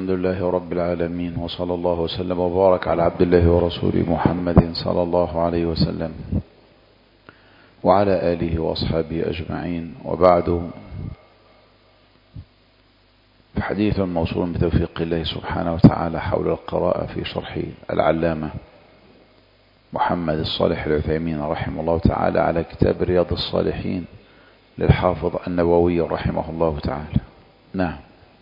الحمد لله رب العالمين، وصلى الله وسلم وبارك على عبد الله ورسوله محمد صلى الله عليه وسلم وعلى آله وأصحابه أجمعين. وبعد، حديث موصول بتوفيق الله سبحانه وتعالى حول القراءة في شرح العلامة محمد الصالح العثيمين رحمه الله تعالى على كتاب رياض الصالحين للحافظ النووي رحمه الله تعالى. نعم.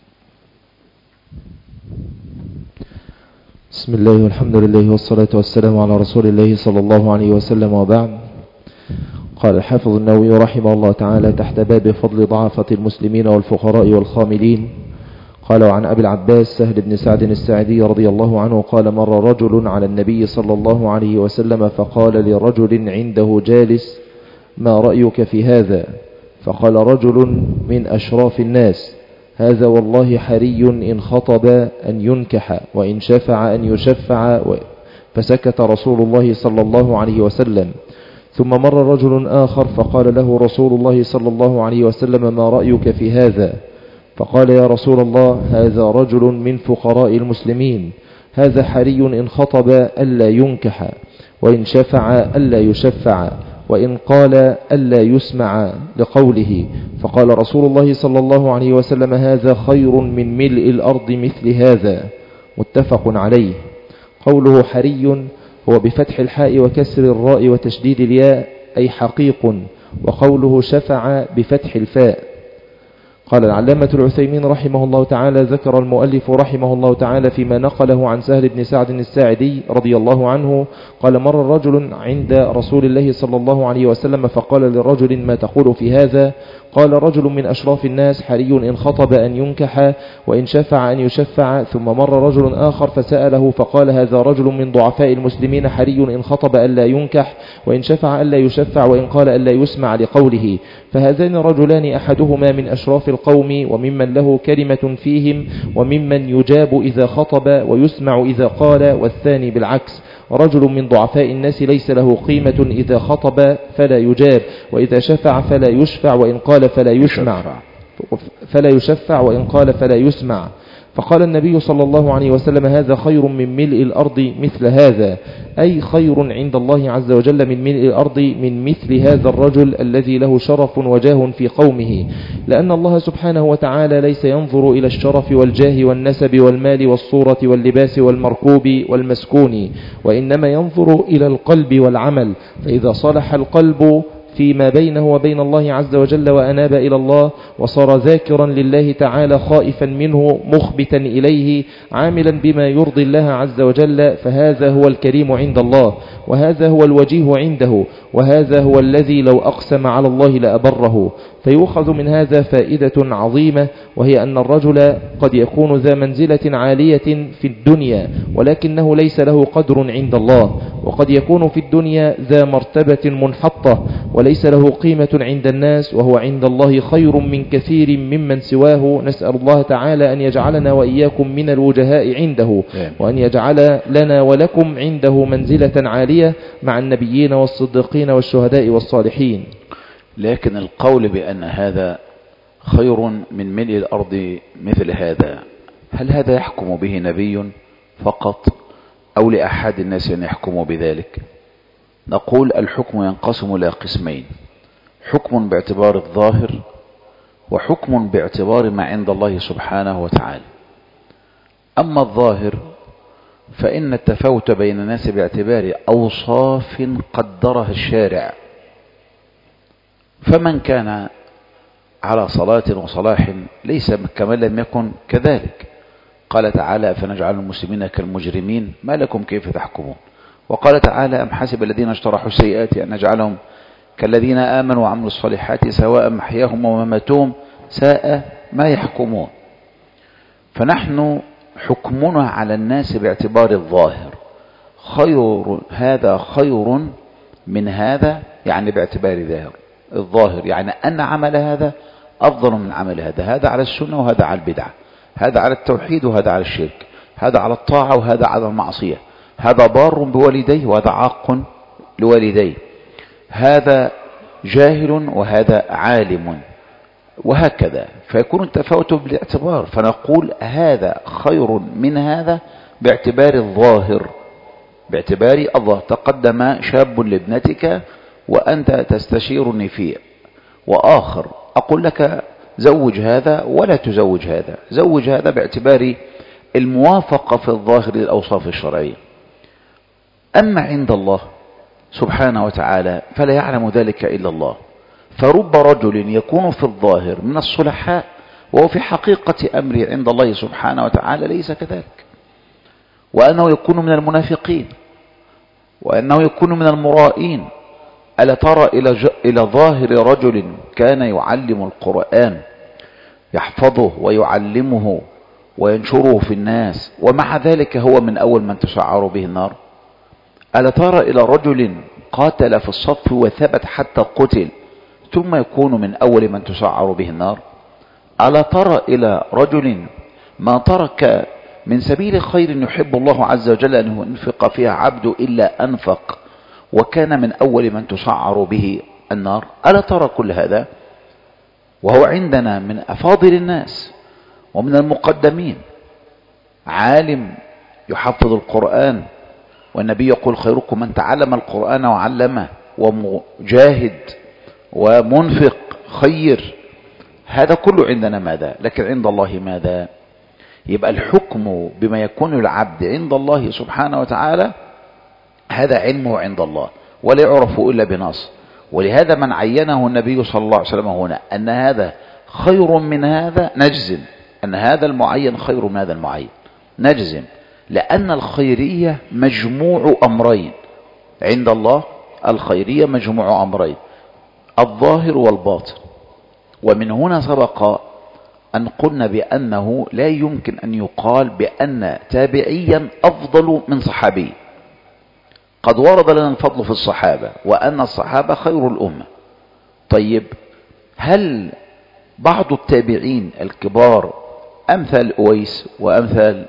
بسم الله والحمد لله والصلاة والسلام على رسول الله صلى الله عليه وسلم، وبعد. قال الحافظ النووي رحمه الله تعالى تحت باب فضل ضعفة المسلمين والفقراء والخاملين، قال: وعن أبي العباس سهل بن سعد الساعدي رضي الله عنه قال: مر رجل على النبي صلى الله عليه وسلم فقال لرجل عنده جالس: ما رأيك في هذا؟ فقال رجل من أشراف الناس: هذا والله حري إن خطب أن ينكح، وإن شفع أن يشفع. فسكت رسول الله صلى الله عليه وسلم. ثم مر رجل آخر فقال له رسول الله صلى الله عليه وسلم: ما رأيك في هذا؟ فقال: يا رسول الله، هذا رجل من فقراء المسلمين، هذا حري إن خطب ألا ينكح، وإن شفع ألا يشفع، وإن قال ألا يسمع لقوله. فقال رسول الله صلى الله عليه وسلم: هذا خير من ملء الأرض مثل هذا. متفق عليه. قوله حري هو بفتح الحاء وكسر الراء وتشديد الياء، أي حقيق. وقوله شفع بفتح الفاء. قال العلامة العثيمين رحمه الله تعالى: ذكر المؤلف رحمه الله تعالى فيما نقله عن سهل بن سعد الساعدي رضي الله عنه قال: مر رجل عند رسول الله صلى الله عليه وسلم فقال لرجل: ما تقول في هذا؟ قال رجل من أشراف الناس: حري إن خطب أن ينكح، وإن شفع أن يشفع. ثم مر رجل آخر فسأله فقال: هذا رجل من ضعفاء المسلمين، حري إن خطب ألا ينكح، وإن شفع ألا يشفع، وإن قال ألا يسمع لقوله. فهذان رجلان أحدهما من أشراف القوم وممن له كلمة فيهم، وممن يجاب إذا خطب ويسمع إذا قال، والثاني بالعكس: رجل من ضعفاء الناس ليس له قيمة، إذا خطب فلا يجاب، وإذا شفع فلا يشفع، وإن قال فلا يشفع، وإن قال فلا يسمع. فقال النبي صلى الله عليه وسلم: هذا خير من ملء الأرض مثل هذا، أي خير عند الله عز وجل من ملء الأرض من مثل هذا الرجل الذي له شرف وجاه في قومه، لأن الله سبحانه وتعالى ليس ينظر إلى الشرف والجاه والنسب والمال والصورة واللباس والمركوب والمسكون، وإنما ينظر إلى القلب والعمل. فإذا صلح القلب فيما بينه وبين الله عز وجل وأناب إلى الله، وصار ذاكرا لله تعالى خائفا منه مخبتا إليه عاملا بما يرضي الله عز وجل، فهذا هو الكريم عند الله، وهذا هو الوجيه عنده، وهذا هو الذي لو أقسم على الله لأبره. فيؤخذ من هذا فائدة عظيمة، وهي أن الرجل قد يكون ذا منزلة عالية في الدنيا ولكنه ليس له قدر عند الله، وقد يكون في الدنيا ذا مرتبة منحطة وليس له قيمة عند الناس، وهو عند الله خير من كثير ممن سواه. نسأل الله تعالى أن يجعلنا وإياكم من الوجهاء عنده، وأن يجعل لنا ولكم عنده منزلة عالية مع النبيين والصديقين والشهداء والصالحين. لكن القول بأن هذا خير من ملء الأرض مثل هذا، هل هذا يحكم به نبي فقط أو لأحد الناس أن يحكموا بذلك؟ نقول الحكم ينقسم إلى قسمين: حكم باعتبار الظاهر، وحكم باعتبار ما عند الله سبحانه وتعالى. أما الظاهر فإن التفاوت بين الناس باعتبار أوصاف قدرها الشارع، فمن كان على صلاة وصلاح ليس كمن لم يكن كذلك. قال تعالى: فنجعل المسلمين كالمجرمين ما لكم كيف تحكمون. وقال تعالى: أم حسب الذين اجترحوا السيئات أن نجعلهم كالذين آمنوا وعملوا الصالحات سواء محياهم ومماتهم ساء ما يحكمون. فنحن حكمنا على الناس باعتبار الظاهر، هذا خير من هذا، يعني باعتبار الظاهر، يعني أن عمل هذا أفضل من عمل هذا على السنة وهذا على البدعة، هذا على التوحيد وهذا على الشرك، هذا على الطاعة وهذا على المعصية، هذا بار بوالديه وهذا عاق لوالديه، هذا جاهل وهذا عالم، وهكذا، فيكون التفاوت بالاعتبار، فنقول هذا خير من هذا باعتبار الظاهر. تقدم شاب لابنتك وأنت تستشيرني فيه، وآخر أقول لك زوج هذا ولا تزوج هذا، زوج هذا باعتبار الموافقة في الظاهر للأوصاف الشرعية. أما عند الله سبحانه وتعالى فلا يعلم ذلك إلا الله، فرب رجل يكون في الظاهر من الصلحاء وهو في حقيقة أمره عند الله سبحانه وتعالى ليس كذلك، وأنه يكون من المنافقين، وأنه يكون من المرائين. ألا ترى إلى ظاهر رجل كان يعلم القرآن، يحفظه ويعلمه وينشره في الناس، ومع ذلك هو من أول من تسعر به النار؟ ألا ترى إلى رجل قاتل في الصف وثبت حتى قتل ثم يكون من أول من تسعر به النار؟ ألا ترى إلى رجل ما ترك من سبيل خير يحب الله عز وجل أن ينفق فيها عبد إلا أنفق وكان من أول من تسعر به النار؟ ألا ترى كل هذا وهو عندنا من أفاضل الناس ومن المقدمين، عالم يحفظ القرآن، والنبي يقول خيركم من تعلم القرآن وعلمه، ومجاهد ومنفق خير. هذا كله عندنا ماذا؟ لكن عند الله ماذا؟ يبقى الحكم بما يكون العبد عند الله سبحانه وتعالى هذا علمه عند الله ولا يعرف إلا بنص. ولهذا من عينه النبي صلى الله عليه وسلم هنا أن هذا خير من هذا نجزم، أن هذا المعين خير من هذا المعين نجزم، لأن الخيرية مجموع أمرين عند الله. الخيرية مجموع أمرين، الظاهر والباطن. ومن هنا سبق أن قلنا بأنه لا يمكن أن يقال بأن تابعيا أفضل من صحابي. قد ورد لنا الفضل في الصحابة وأن الصحابة خير الأمة. طيب هل بعض التابعين الكبار أمثال أويس وأمثال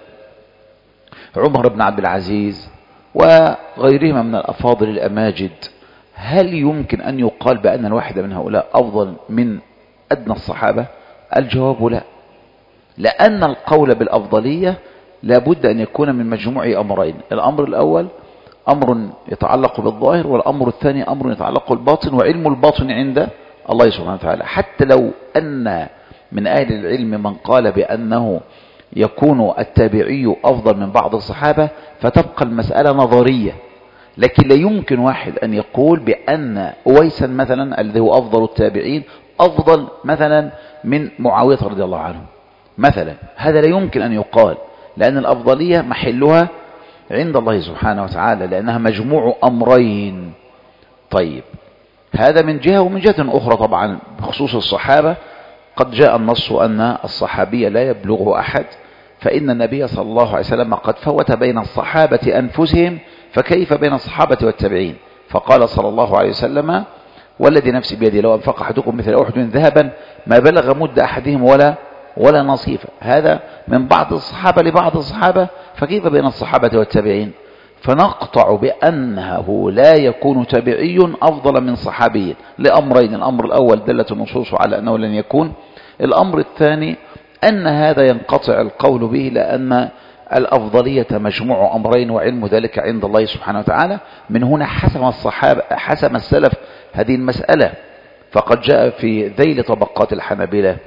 عمر بن عبد العزيز وغيرهما من الأفاضل الأماجد، هل يمكن أن يقال بأن الواحد من هؤلاء أفضل من أدنى الصحابة؟ الجواب لا، لأن القول بالأفضلية لابد أن يكون من مجموع أمرين. الأمر الأول أمر يتعلق بالظاهر، والأمر الثاني أمر يتعلق بالباطن، وعلم الباطن عند الله سبحانه وتعالى. حتى لو أن من أهل العلم من قال بأنه يكون التابعي أفضل من بعض الصحابة فتبقى المسألة نظرية، لكن لا يمكن واحد أن يقول بأن أويسا مثلا الذي هو أفضل التابعين أفضل مثلا من معاوية رضي الله عنه مثلا. هذا لا يمكن أن يقال، لأن الأفضلية محلها عند الله سبحانه وتعالى، لأنها مجموع أمرين. طيب هذا من جهة، ومن جهة أخرى طبعا بخصوص الصحابة قد جاء النص أن الصحابي لا يبلغه أحد، فإن النبي صلى الله عليه وسلم قد فوت بين الصحابة أنفسهم، فكيف بين الصحابة والتابعين؟ فقال صلى الله عليه وسلم والذي نفسي بيدي لو أنفق أحدكم مثل أحد ذهبا ما بلغ مد أحدهم ولا نصيفا. هذا من بعض الصحابة لبعض الصحابة، فكيف بين الصحابة والتابعين؟ فنقطع بأنه لا يكون تابعي أفضل من صحابي لأمرين. الأمر الأول دلت النصوص على أنه لن يكون. الأمر الثاني أن هذا ينقطع القول به، لأن الأفضلية مجموع أمرين وعلم ذلك عند الله سبحانه وتعالى. من هنا حسم السلف هذه المسألة، فقد جاء في ذيل طبقات الحنابلة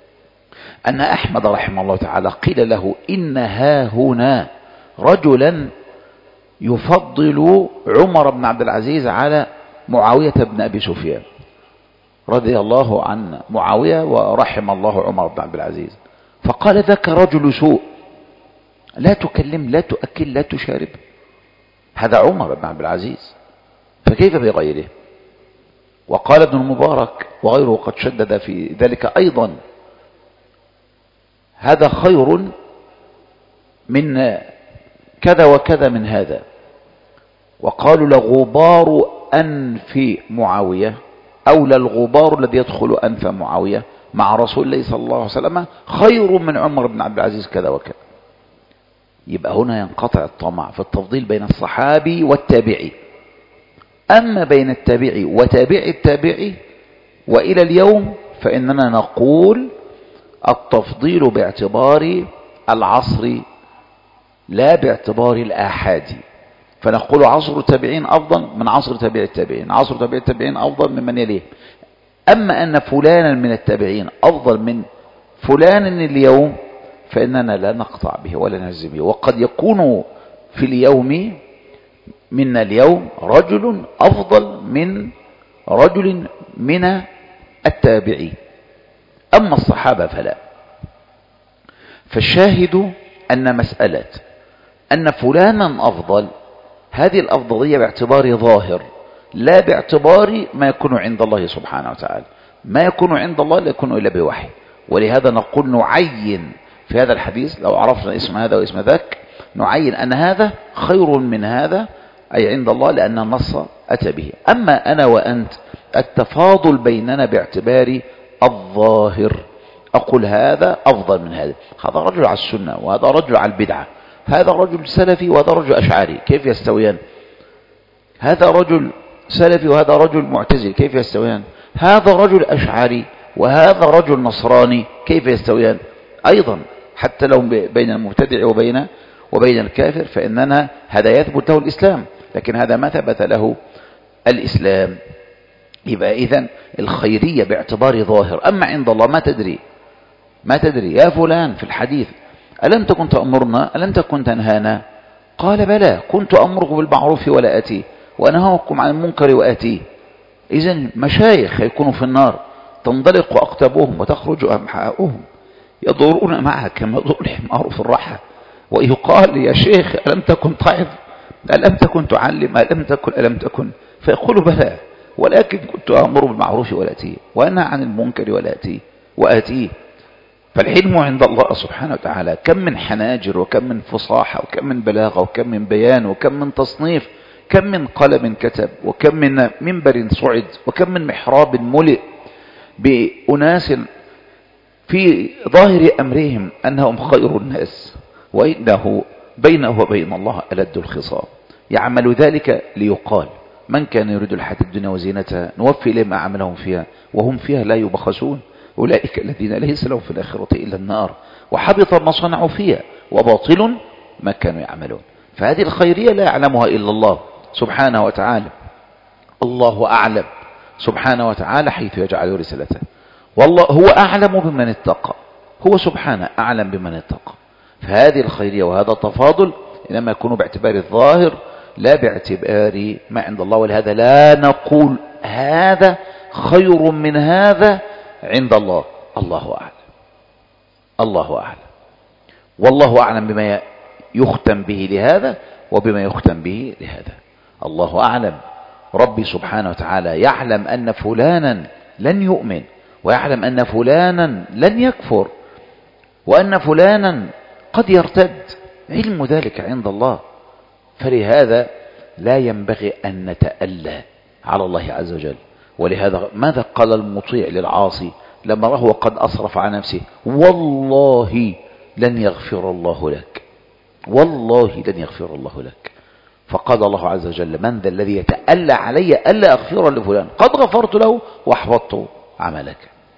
أن أحمد رحمه الله تعالى قيل له إن هنا رجلا يفضل عمر بن عبد العزيز على معاوية بن أبي سفيان رضي الله عن معاوية ورحم الله عمر بن عبد العزيز. فقال ذاك رجل سوء، لا تكلم لا تؤكل لا تشارب. هذا عمر بن عبد العزيز، فكيف بغيره؟ وقال ابن المبارك وغيره قد شدد في ذلك أيضا، هذا خير من كذا وكذا من هذا. وقالوا لغبار أنف معاوية أولى الغبار الذي يدخل أنف معاوية مع رسول الله صلى الله عليه وسلم خير من عمر بن عبد العزيز كذا وكذا. يبقى هنا ينقطع الطمع في التفضيل بين الصحابي والتابعي. أما بين التابعي وتابع التابعي وإلى اليوم فإننا نقول التفضيل باعتبار العصر لا باعتبار الآحاد، فنقول عصر التابعين أفضل من عصر تابع التابعين، عصر تابع التابعين أفضل من يليه. أما أن فلانا من التابعين أفضل من فلان اليوم فإننا لا نقطع به ولا نهزم به. وقد يكون في اليوم منا اليوم رجل أفضل من رجل من التابعين، أما الصحابة فلا. فالشاهد أن مسألة أن فلانا أفضل، هذه الأفضلية باعتبار ظاهر لا باعتبار ما يكون عند الله سبحانه وتعالى. ما يكون عند الله لا يكون إلا بوحي. ولهذا نقول نعين في هذا الحديث لو عرفنا اسم هذا واسم ذاك نعين أن هذا خير من هذا، أي عند الله، لأن النص أتى به. أما أنا وأنت التفاضل بيننا باعتبار الظاهر، أقول هذا أفضل من هذا، هذا رجل على السنة وهذا رجل على البدعة، هذا رجل سلفي وهذا رجل أشعري، كيف يستويان؟ هذا رجل سلفي وهذا رجل معتزلي، كيف يستويان؟ هذا رجل أشعري وهذا رجل نصراني، كيف يستويان؟ أيضا حتى لو بين المبتدع وبين الكافر فإننا هذا يثبت له الإسلام، لكن هذا ما ثبت له الإسلام. يبقى إذن الخيرية باعتبار ظاهر. أما عند الله ما تدري يا فلان في الحديث ألم تكن تأمرنا ألم تكن تنهانا؟ قال بلى كنت أمركم بالمعروف ولا أتي وأنهاكم عن المنكر وأتي. إذن مشايخ يكونوا في النار تنطلق أقتابهم وتخرج أمحاؤهم يدورون معها كما يدور الحمار في الرحى، ويقال يا شيخ ألم تكن تعظ ألم تكن تعلم ألم تكن فيقول بلى ولكن كنت أمر بالمعروف ولا أتي وأنهى عن المنكر ولا وأتي. فالحلم عند الله سبحانه وتعالى كم من حناجر وكم من فصاحة وكم من بلاغة وكم من بيان وكم من تصنيف، كم من قلم كتب وكم من منبر صعد وكم من محراب ملئ بأناس في ظاهر أمرهم أنهم خير الناس وإنه بينه وبين الله ألد الخصام. يعمل ذلك ليقال من كان يريد الحياة الدنيا وزينتها نوفي إليهم أعمالهم فيها وهم فيها لا يبخسون أولئك الذين ليس لهم في الآخرة إلا النار وحبط ما صنعوا فيها وباطل ما كانوا يعملون. فهذه الخيرية لا يعلمها إلا الله سبحانه وتعالى. الله أعلم سبحانه وتعالى حيث يجعل رسالته، والله هو أعلم بمن اتقى، هو سبحانه أعلم بمن اتقى. فهذه الخيرية وهذا التفاضل إنما يكون باعتبار الظاهر لا باعتبار ما عند الله. ولهذا لا نقول هذا خير من هذا عند الله، الله أعلم، الله أعلم، والله أعلم بما يختم به لهذا وبما يختم به لهذا. الله أعلم. ربي سبحانه وتعالى يعلم أن فلانا لن يؤمن ويعلم أن فلانا لن يكفر وأن فلانا قد يرتد، علم ذلك عند الله. فلهذا لا ينبغي أن نتألى على الله عز وجل. ولهذا ماذا قال المطيع للعاصي لما راه قد أصرف على نفسه؟ والله لن يغفر الله لك، والله لن يغفر الله لك. فقال الله عز وجل من ذا الذي يتألى علي ألا أغفر لفلان قد غفرت له وأحبطت عملك.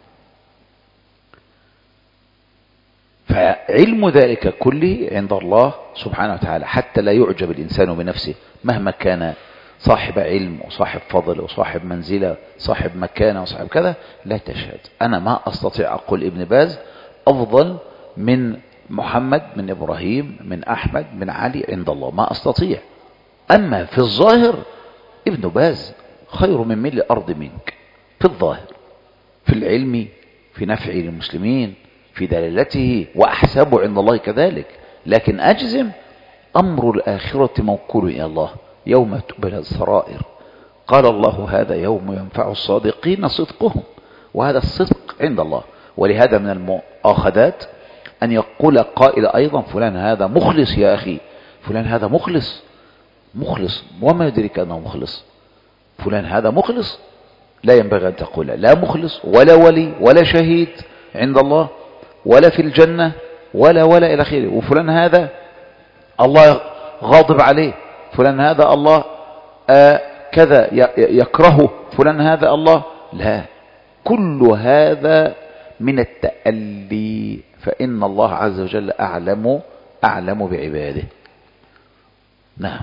فعلم ذلك كله عند الله سبحانه وتعالى حتى لا يعجب الإنسان بنفسه مهما كان صاحب علم وصاحب فضل وصاحب منزلة صاحب مكانة وصاحب كذا. لا تشهد. أنا ما أستطيع أقول ابن باز أفضل من محمد من إبراهيم من أحمد من علي عند الله، ما أستطيع. أما في الظاهر ابن باز خير من ملء الأرض منك في الظاهر، في العلم، في نفعه للمسلمين، في دلالته، وأحسابه عند الله كذلك. لكن أجزم أمر الآخرة موكول إلى الله يوم تبلى السرائر. قال الله هذا يوم ينفع الصادقين صدقهم، وهذا الصدق عند الله. ولهذا من المؤاخذات أن يقول قائل أيضا فلان هذا مخلص يا أخي، فلان هذا مخلص وما يدرك أنه مخلص، فلان هذا مخلص. لا ينبغي أن تقول لا مخلص ولا ولي ولا شهيد عند الله ولا في الجنة ولا إلى آخره. وفلان هذا الله غاضب عليه، فلان هذا الله كذا يكرهه، فلان هذا الله لا. كل هذا من التألي، فإن الله عز وجل أعلم بعباده. نعم.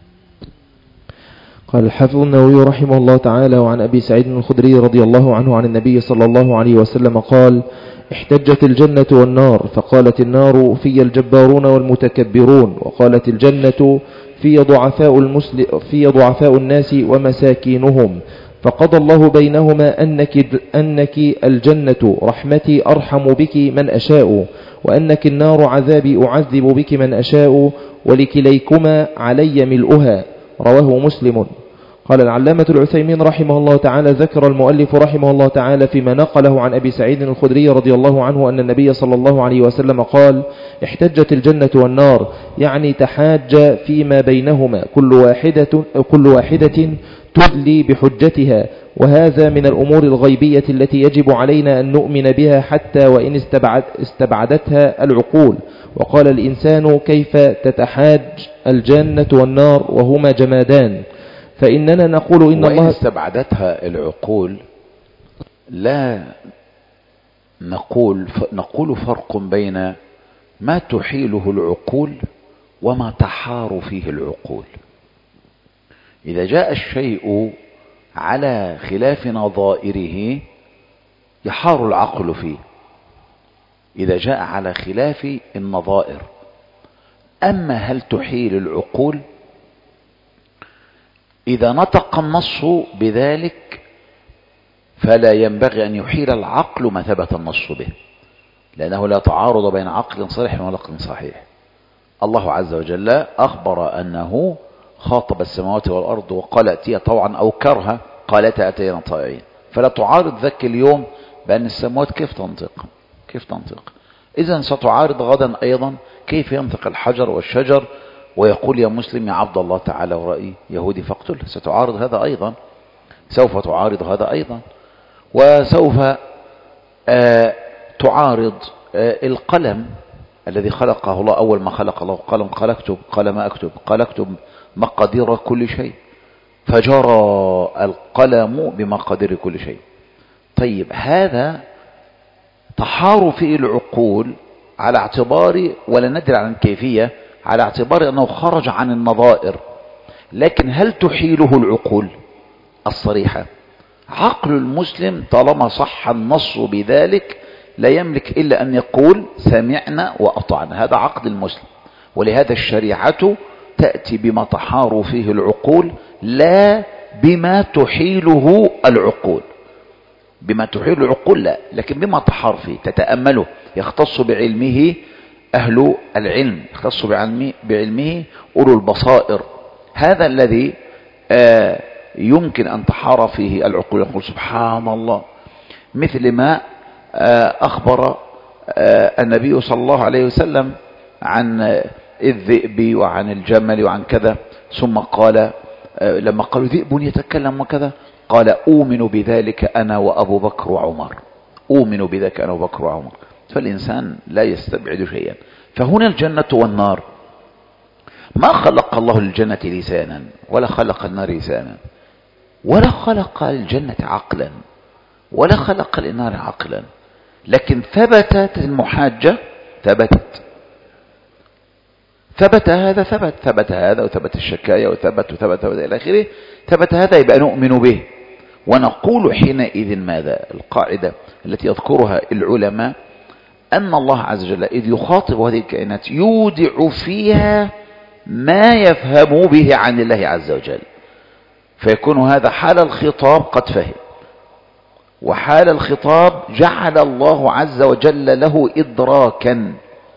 قال الحافظ النووي رحمه الله تعالى: وعن أبي سعيد الخدري رضي الله عنه عن النبي صلى الله عليه وسلم قال: احتجت الجنة والنار، فقالت النار: في الجبارون والمتكبرون، وقالت الجنة: في ضعفاء الناس ومساكينهم، فقضى الله بينهما أنك الجنة رحمتي أرحم بك من أشاء، وأنك النار عذابي أعذب بك من أشاء، ولكليكما علي ملؤها. رواه مسلم. قال العلامة العثيمين رحمه الله تعالى: ذكر المؤلف رحمه الله تعالى فيما نقله عن أبي سعيد الخدري رضي الله عنه أن النبي صلى الله عليه وسلم قال: احتجت الجنة والنار، يعني تحاج فيما بينهما، كل واحدة تدلي بحجتها، وهذا من الأمور الغيبية التي يجب علينا أن نؤمن بها حتى وإن استبعدتها العقول. وقال الإنسان: كيف تتحاج الجنة والنار وهما جمادان؟ فإننا نقول إن الله وإن استبعدتها العقول لا نقول فرق بين ما تحيله العقول وما تحار فيه العقول. إذا جاء الشيء على خلاف نظائره يحار العقل فيه، إذا جاء على خلاف النظائر. أما هل تحيل العقول؟ إذا نطق النص بذلك فلا ينبغي أن يحيل العقل ما ثبت النص به، لأنه لا تعارض بين عقل صريح ونقل صحيح. الله عز وجل أخبر أنه خاطب السماوات والأرض وقال: ائتيا طوعا أو كرها، قالتا أتينا طائعين. فلا تعارض ذاك اليوم بأن السماوات كيف تنطق. إذن ستعارض غدا أيضا كيف ينطق الحجر والشجر ويقول: يا مسلم يا عبد الله تعالى ورأي يهودي فاقتله. ستعارض هذا أيضا، سوف تعارض هذا أيضا. وسوف تعارض القلم الذي خلقه الله. أول ما خلق الله قلم قال اكتب، قال ما أكتب، قال اكتب مقادير كل شيء، فجرى القلم بمقادير كل شيء. طيب، هذا تحار فيه العقول على اعتبار، ولا ندري عن الكيفية، على اعتبار أنه خرج عن النظائر. لكن هل تحيله العقول الصريحة؟ عقل المسلم طالما صح النص بذلك لا يملك إلا أن يقول: سمعنا وأطعنا. هذا عقل المسلم. ولهذا الشريعة تأتي بما تحار فيه العقول لا بما تحيله العقول. بما تحيل العقول لا، لكن بما تحار فيه تتأمله. يختص بعلمه أهل العلم، يختص بعلمه أولو البصائر. هذا الذي يمكن أن تحار فيه العقول. يقول: سبحان الله، مثل ما أخبر النبي صلى الله عليه وسلم عن الذئب وعن الجمل وعن كذا، ثم قال لما قالوا: ذئب يتكلم وكذا، قال: أؤمن بذلك أنا وأبو بكر وعمر. أؤمن بذلك أنا وأبو بكر وعمر. فالإنسان لا يستبعد شيئا. فهنا الجنة والنار، ما خلق الله الجنة لسانا ولا خلق النار لسانا، ولا خلق الجنة عقلا ولا خلق النار عقلا، لكن ثبتت المحاجة، ثبت هذا، ثبت هذا، وثبت الشكاية، وثبت إلى آخره. ثبت هذا يبقى نؤمن به. ونقول حينئذ ماذا؟ القاعدة التي يذكرها العلماء أن الله عز وجل إذ يخاطب هذه الكائنات يودع فيها ما يفهم به عن الله عز وجل، فيكون هذا حال الخطاب قد فهم، وحال الخطاب جعل الله عز وجل له إدراكا.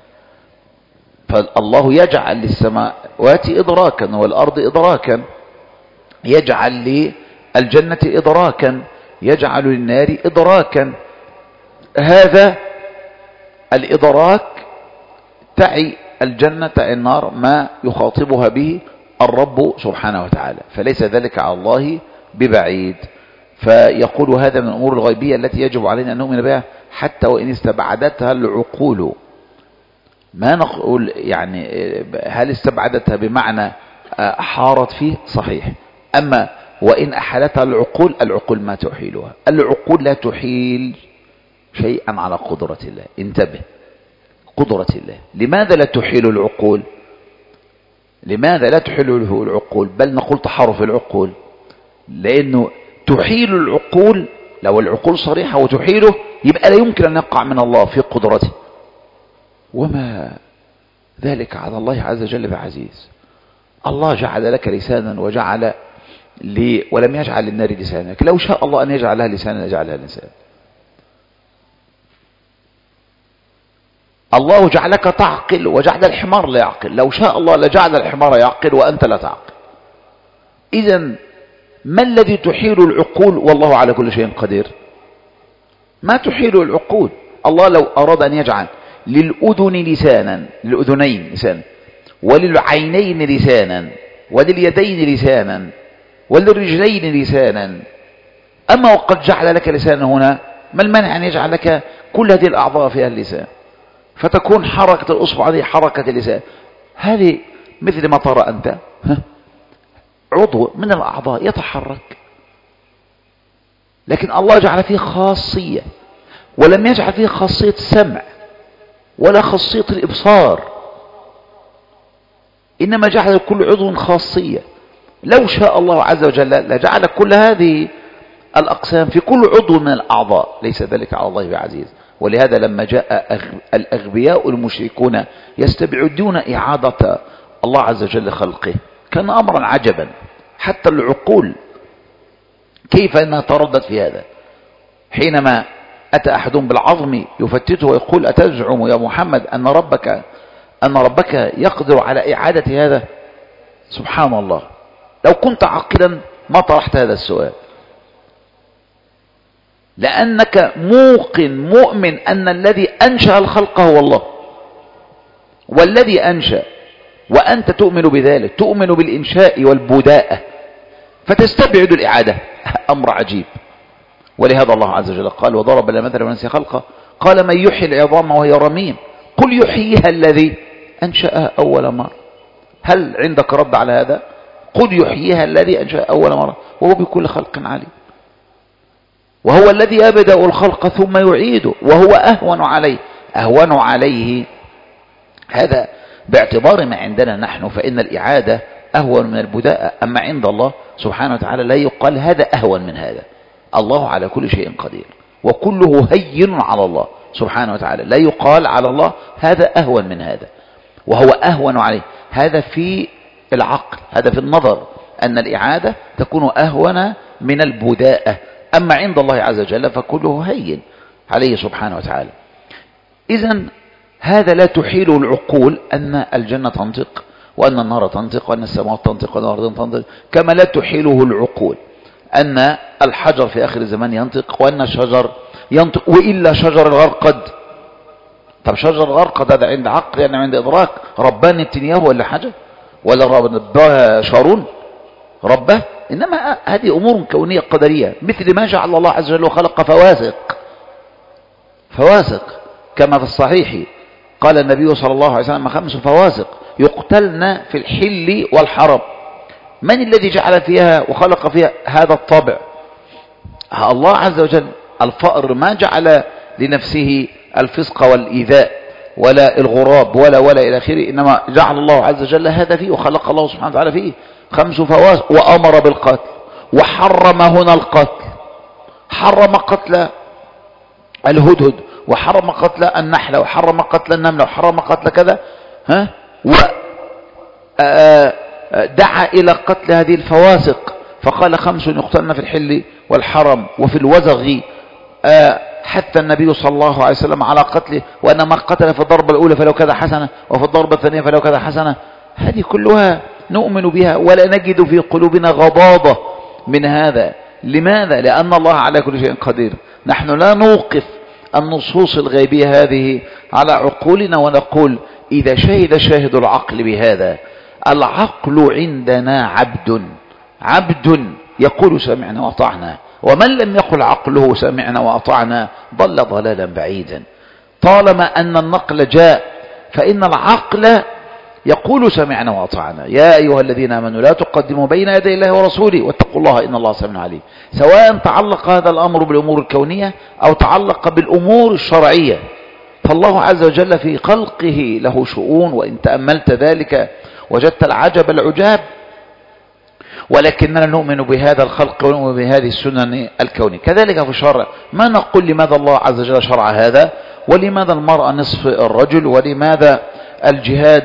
فالله يجعل للسماوات إدراكا والأرض إدراكا، يجعل للجنة إدراكا، يجعل للنار إدراكا. هذا الإدراك تعي الجنة تعي النار ما يخاطبها به الرب سبحانه وتعالى، فليس ذلك على الله ببعيد. فيقول: هذا من الأمور الغيبية التي يجب علينا أن نؤمن بها حتى وإن استبعدتها العقول. ما نقول يعني هل استبعدتها بمعنى حارت فيه؟ صحيح. أما وإن أحالتها العقول ما تحيلها. العقول لا تحيل شيئا على قدرة الله. انتبه، قدرة الله لماذا لا تحيل العقول؟ لماذا لا تحيله العقول، بل نقول تحرف العقول؟ لأنه تحيل العقول، لو العقول صريحة وتحيله يبقى لا يمكن أن يقع من الله في قدرته، وما ذلك على الله عز وجل بعزيز. الله جعل لك لسانا وجعل ولم يجعل للنار لسانا، لو شاء الله أن يجعل لها لسانا لجعلها لسانا. الله جعلك تعقل وجعل الحمار لا يعقل، لو شاء الله لجعل الحمار يعقل وأنت لا تعقل. إذن ما الذي تحيل العقول والله على كل شيء قدير؟ ما تحيل العقول. الله لو أراد أن يجعل للأذنين لسانا وللعينين لسانا ولليدين لسانا وللرجلين لسانا، أما وقد جعل لك لسانا هنا، ما المانع أن يجعل لك كل هذه الأعضاء فيها اللسان، فتكون حركة الأصبع هذه حركة اللسان. هذه مثل ما ترى أنت عضو من الأعضاء يتحرك، لكن الله جعل فيه خاصية، ولم يجعل فيه خاصية السمع ولا خاصية الإبصار، إنما جعل كل عضو خاصية. لو شاء الله عز وجل لجعل كل هذه الأقسام في كل عضو من الأعضاء، ليس ذلك على الله بعزيز. ولهذا لما جاء الأغبياء المشركون يستبعدون إعادة الله عز وجل خلقه، كان أمرا عجبا، حتى العقول كيف أنها تردد في هذا. حينما أتى أحدهم بالعظم يفتته ويقول أتزعم يا محمد أن ربك يقدر على إعادة هذا؟ سبحان الله، لو كنت عاقلا ما طرحت هذا السؤال، لأنك موقن مؤمن أن الذي أنشأ الخلق هو الله، والذي أنشأ وأنت تؤمن بذلك، تؤمن بالإنشاء والبداءة، فتستبعد الإعادة. أمر عجيب. ولهذا الله عز وجل قال وضرب لنا مثلا ونسي خلقه قال من يحيي العظام وهي رميم قل يحييها الذي أنشأها أول مرة. هل عندك رد على هذا؟ قل يحييها الذي أنشأها أول مرة وهو بكل خلق عليم، وهو الذي يبدأ الخلق ثم يعيده وهو أهون عليه. هذا باعتبار ما عندنا نحن، فإن الإعادة أهون من البداءة، أما عند الله سبحانه وتعالى لا يقال هذا أهون من هذا. الله على كل شيء قدير، وكله هين على الله سبحانه وتعالى، لا يقال على الله هذا أهون من هذا وهو أهون عليه. هذا في العقل، هذا في النظر، أن الإعادة تكون أهون من البداءة، أما عند الله عز وجل فكله هين عليه سبحانه وتعالى. إذن هذا لا تحيل العقول أن الجنة تنطق وأن النار تنطق وأن السماوات تنطق وأن الأرض تنطق، كما لا تحيله العقول أن الحجر في آخر الزمان ينطق وأن الشجر ينطق، وإلا شجر الغرقد. طب شجر الغرقد هذا عند عقل يعني عند إدراك؟ ربان نتنياهو ولا حاجة؟ ولا رباه شارون ربه؟ إنما هذه أمور كونية قدرية، مثل ما جعل الله عز وجل وخلق فواسق كما في الصحيح قال النبي صلى الله عليه وسلم 5 فواسق يقتلن في الحل والحرم. من الذي جعل فيها وخلق فيها هذا الطبع؟ الله عز وجل. الفأر ما جعل لنفسه الفسق والإيذاء ولا الغراب ولا إلى آخره، إنما جعل الله عز وجل هذا فيه، وخلق الله سبحانه وتعالى فيه 5 فواسق، وأمر بالقتل وحرم هنا القتل، حرم قتل الهدهد وحرم قتل النحلة وحرم قتل النملة وحرم قتل كذا، ودعا إلى قتل هذه الفواسق فقال 5 يقتلن في الحل والحرم وفي الوزغ. حتى النبي صلى الله عليه وسلم على قتله، وأن ما قتل في الضربة الأولى فلو كذا حسنة وفي الضربة الثانية فلو كذا حسنة. هذه كلها نؤمن بها ولا نجد في قلوبنا غضاضة من هذا. لماذا؟ لأن الله على كل شيء قدير. نحن لا نوقف النصوص الغيبية هذه على عقولنا ونقول إذا شهد شاهد العقل بهذا. العقل عندنا عبد يقول سمعنا وأطعنا، ومن لم يقل عقله سمعنا وأطعنا ضل ضلالا بعيدا. طالما أن النقل جاء فإن العقل يقول سمعنا وأطعنا. يا أيها الذين آمنوا لا تقدموا بين يدي الله ورسوله واتقوا الله إن الله سميع عليم. سواء تعلق هذا الأمر بالأمور الكونية أو تعلق بالأمور الشرعية، فالله عز وجل في خلقه له شؤون، وإن تأملت ذلك وجدت العجب العجاب. ولكننا نؤمن بهذا الخلق ونؤمن بهذه السنن الكونية. كذلك في الشرع ما نقول لماذا الله عز وجل شرع هذا، ولماذا المرأة نصف الرجل، ولماذا الجهاد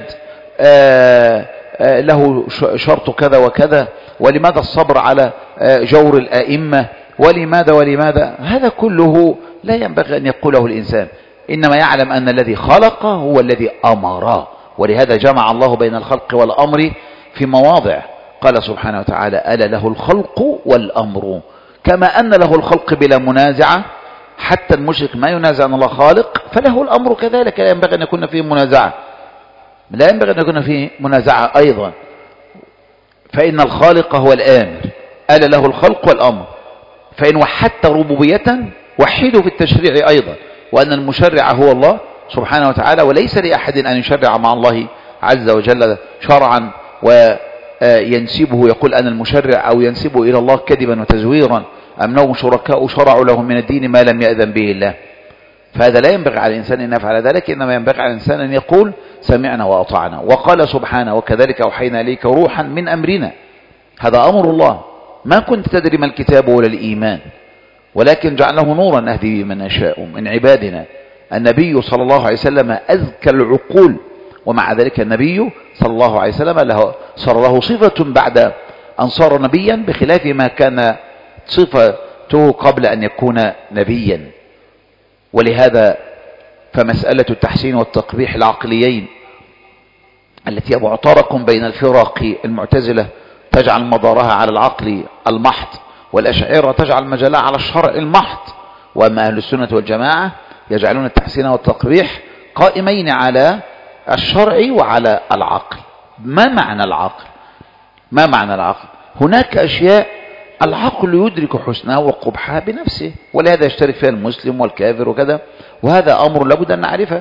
له شرط كذا وكذا، ولماذا الصبر على جور الأئمة، ولماذا. هذا كله لا ينبغي أن يقوله الإنسان، إنما يعلم أن الذي خلق هو الذي أمر. ولهذا جمع الله بين الخلق والأمر في مواضع. قال سبحانه وتعالى ألا له الخلق والأمر، كما أن له الخلق بلا منازعة، حتى المشرك ما ينازع أن الله خالق، فله الأمر كذلك، لا ينبغي أن يكون فيه منازعة، لا ينبغي أن يكون فيه منازعة أيضا، فإن الخالق هو الآمر. ألا له الخلق والأمر، فإن وحدت ربوبية وحده في التشريع أيضا، وأن المشرع هو الله سبحانه وتعالى، وليس لأحد أن يشرع مع الله عز وجل شرعا وينسبه يقول أنا المشرع، أو ينسبه إلى الله كذبا وتزويرا، أم لهم شركاء شرعوا لهم من الدين ما لم يأذن به الله. فهذا لا ينبغي على الإنسان أن يفعل ذلك، إنما ينبغي على الإنسان أن يقول سمعنا وأطعنا. وقال سبحانه وكذلك أوحينا إليك روحا من أمرنا. هذا أمر الله، ما كنت تدري ما الكتاب ولا الإيمان، ولكن جعله نورا نهدي من نشاء من عبادنا. النبي صلى الله عليه وسلم أزكى العقول، ومع ذلك النبي صلى الله عليه وسلم صار له صفة بعد أن صار نبيا بخلاف ما كان صفته قبل أن يكون نبيا. ولهذا فمسألة التحسين والتقبيح العقليين التي هي معترك بين الفرق، المعتزلة تجعل مدارها على العقل المحض، والأشاعرة تجعل مجالها على الشرع المحض، وأما أهل السنة والجماعة يجعلون التحسين والتقبيح قائمين على الشرع وعلى العقل. ما معنى العقل؟ ما معنى العقل؟ هناك أشياء العقل يدرك حسنها وقبحها بنفسه، ولهذا يشترك فيها المسلم والكافر وكذا، وهذا أمر لابد أن نعرفه،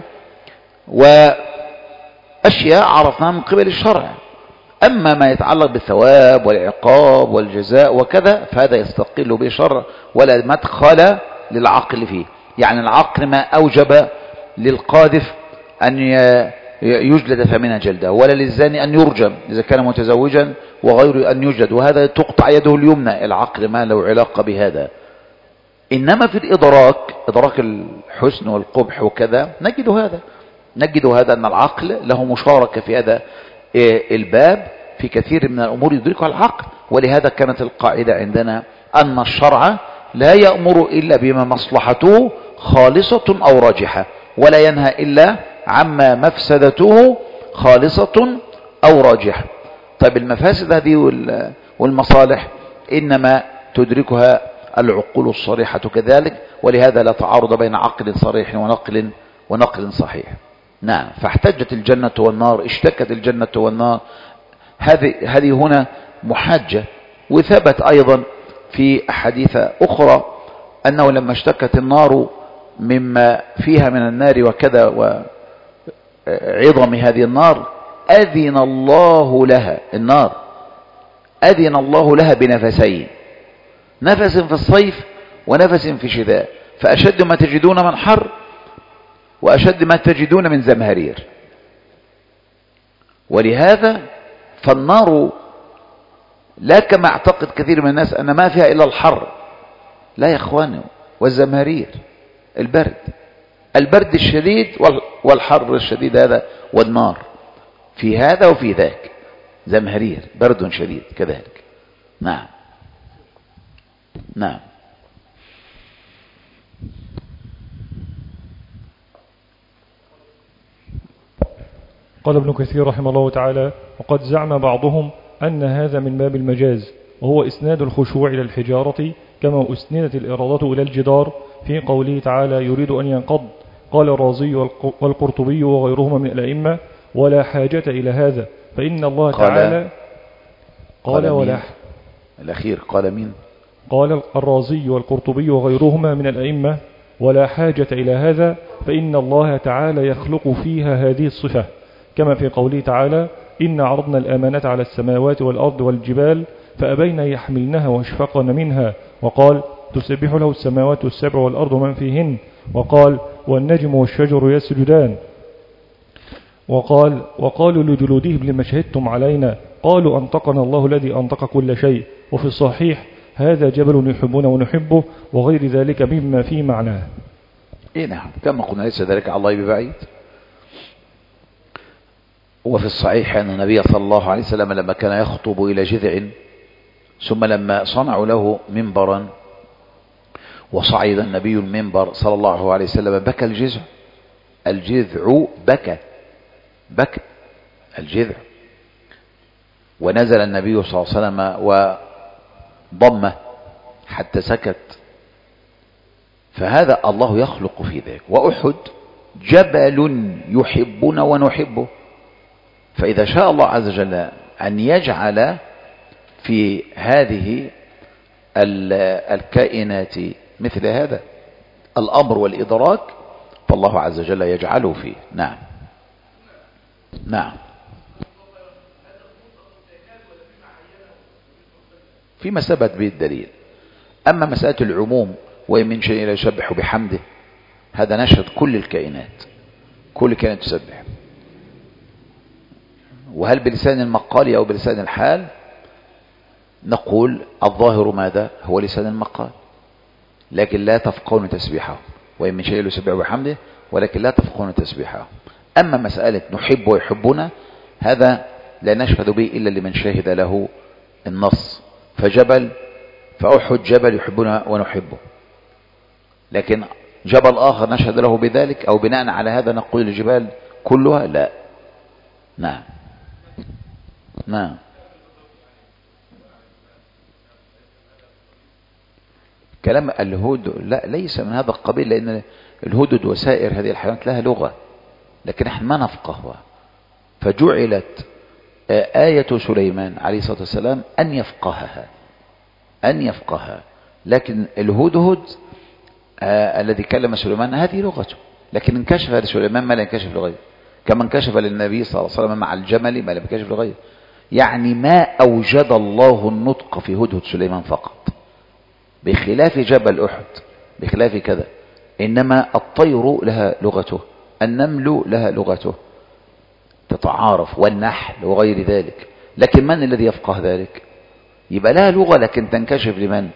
وأشياء عرفناها من قبل الشرع. أما ما يتعلق بالثواب والعقاب والجزاء وكذا فهذا يستقل به الشرع ولا مدخل للعقل فيه. يعني العقل ما أوجب للقاذف أن يجلد 8 جلدة، ولا للزاني أن يرجم إذا كان متزوجا وغيره أن يجلد، وهذا تقطع يده اليمنى. العقل ما له علاقة بهذا. إنما في الإدراك، إدراك الحسن والقبح وكذا، نجد هذا أن العقل له مشاركة في هذا الباب في كثير من الأمور يدركها العقل. ولهذا كانت القاعدة عندنا أن الشرع لا يأمر إلا بما مصلحته خالصة أو راجحة، ولا ينهى إلا عما مفسدته خالصة أو راجحة. طيب المفاسد هذه والمصالح إنما تدركها العقول الصريحة كذلك، ولهذا لا تعارض بين عقل صريح ونقل صحيح. نعم. فاحتجت الجنة والنار، اشتكت الجنة والنار، هذه هنا محاجة. وثبت أيضا في أحاديث أخرى أنه لما اشتكت النار مما فيها من النار وكذا وعظم هذه النار، أذن الله لها، النار أذن الله لها بنفسين، نفس في الصيف ونفس في الشتاء، فأشد ما تجدون من حر وأشد ما تجدون من زمهرير. ولهذا فالنار لا كما اعتقد كثير من الناس أن ما فيها إلا الحر، لا يا إخواني، والزمهرير، البرد الشديد والحر الشديد هذا، والنار في هذا وفي ذاك، زمهرير برد شديد كذلك. نعم. نعم. قال ابن كثير رحمه الله تعالى: وقد زعم بعضهم أن هذا من باب المجاز، وهو إسناد الخشوع إلى الحجارة كما أسندت الإرادة إلى الجدار في قوله تعالى: يريد أن ينقض. قال الرازي والقرطبي وغيرهما من الأئمة: ولا حاجة إلى هذا، فإن الله تعالى قال ولا الأخير قال مين؟ قال الرازي والقرطبي وغيرهما من الأئمة: ولا حاجة إلى هذا، فإن الله تعالى يخلق فيها هذه الصفة كما في قوله تعالى: إن عرضنا الأمانة على السماوات والأرض والجبال فأبين يحملنها واشفقن منها، وقال: تسبح له السماوات السبع والأرض ومن فيهن، وقال: والنجم والشجر يسجدان، وقالوا لجلودهم لما شهدتم علينا، قالوا أنطقنا الله الذي أنطق كل شيء. وفي الصحيح: هذا جبل يحبون ونحبه، وغير ذلك مما فيه معناه. نعم، كما قلنا ليس ذلك على الله ببعيد. وفي الصحيح أن النبي صلى الله عليه وسلم لما كان يخطب إلى جذع، ثم لما صنعوا له منبرا وصعد النبي المنبر صلى الله عليه وسلم بكى الجذع بكى الجذع، ونزل النبي صلى الله عليه وسلم وضمه حتى سكت. فهذا الله يخلق في ذلك. وأحد جبل يحبنا ونحبه، فإذا شاء الله عز وجل أن يجعل في هذه الكائنات مثل هذا الأمر والإدراك، فالله عز وجل يجعله فيه. نعم نعم، فيما ثبت به الدليل. أما مسألة العموم وإن من شيء لا يسبح بحمده، هذا نشهد كل الكائنات، كل كائنات تسبح. وهل بلسان المقال أو بلسان الحال؟ نقول الظاهر ماذا؟ هو لسان المقال، لكن لا تفقهون تسبيحه. وإن من شيء لا يسبح بحمده ولكن لا تفقهون تسبيحه. أما مسألة نحب ويحبنا، هذا لا نشهد به إلا لمن شهد له النص. فأحد جبل يحبنا ونحبه، لكن جبل آخر نشهد له بذلك أو بناء على هذا نقول الجبال كلها لا. نعم نعم. كلام الهدد لا، ليس من هذا القبيل، لأن الهدد وسائر هذه الحيوانات لها لغة، لكن احنا ما نفقهها. فجعلت آية سليمان عليه الصلاة والسلام أن يفقهها، لكن الهدهد الذي كلم سليمان هذه لغته، لكن انكشف لسليمان ما لا ينكشف لغيره، كما انكشف للنبي صلى الله عليه وسلم مع الجمل ما لا ينكشف لغيره. يعني ما أوجد الله النطق في هدهد سليمان فقط، بخلاف جبل أحد، بخلاف كذا. إنما الطير لها لغته، النمل لها لغته تتعارف، والنحل وغير ذلك. لكن من الذي يفقه ذلك؟ يبقى لها لغة لكن تنكشف لمن؟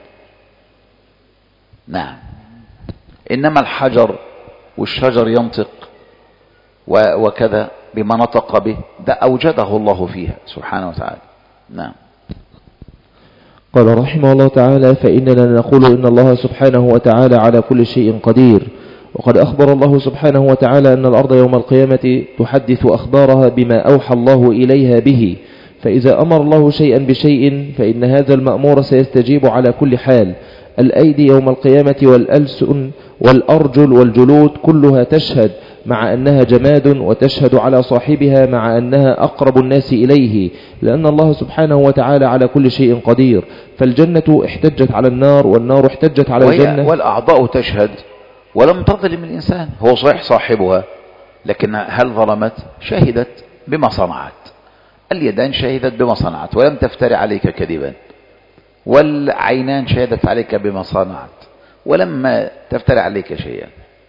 نعم. إنما الحجر والشجر ينطق وكذا بما نطق به، ده أوجده الله فيها سبحانه وتعالى. نعم. قال رحمه الله تعالى: فإننا نقول إن الله سبحانه وتعالى على كل شيء قدير. وقد أخبر الله سبحانه وتعالى أن الأرض يوم القيامة تحدث أخبارها بما أوحى الله إليها به، فإذا أمر الله شيئا بشيء فإن هذا المأمور سيستجيب على كل حال. الأيدي يوم القيامة والألسن والأرجل والجلود كلها تشهد مع أنها جماد، وتشهد على صاحبها مع أنها أقرب الناس إليه، لأن الله سبحانه وتعالى على كل شيء قدير. فالجنة احتجت على النار، والنار احتجت على الجنة، والأعضاء تشهد ولم تظلم الإنسان. هو صحيح صاحبها، لكن هل ظلمت؟ شهدت بما صنعت. اليدان شهدت بما صنعت ولم تفتري عليك كذبا، والعينان شهدت عليك بما صنعت ولم تفتري عليك شيئا.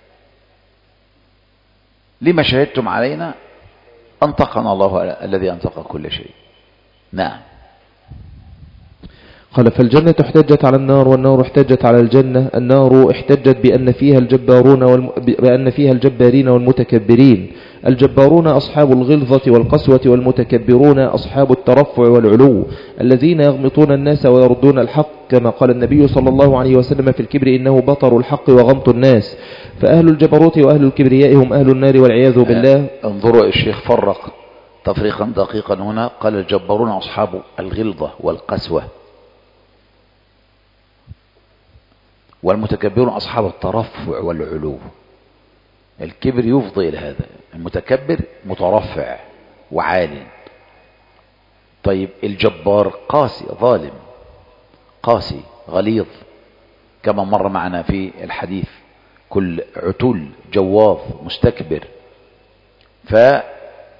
لما شهدتم علينا؟ أنطقنا الله الذي أنطق كل شيء. نعم. قال: فالجنة احتجت على النار، والنار احتجت على الجنة. النار احتجت بأن فيها الجبارين والمتكبرين. الجبارون أصحاب الغلظة والقسوة، والمتكبرون أصحاب الترفع والعلو، الذين يغمطون الناس ويردون الحق، كما قال النبي صلى الله عليه وسلم في الكبر: إنه بطر الحق وغمط الناس. فأهل الجبروت وأهل الكبرياء هم أهل النار والعياذ بالله. انظروا الشيخ فرق تفريقا دقيقا هنا، قال: الجبارون أصحاب الغلظة والقسوة، والمتكبرون أصحاب الترفع والعلو. الكبر يفضي إلى هذا، المتكبر مترفع وعال. طيب الجبار قاسي ظالم، قاسي غليظ، كما مر معنا في الحديث، كل عتل جواظ مستكبر.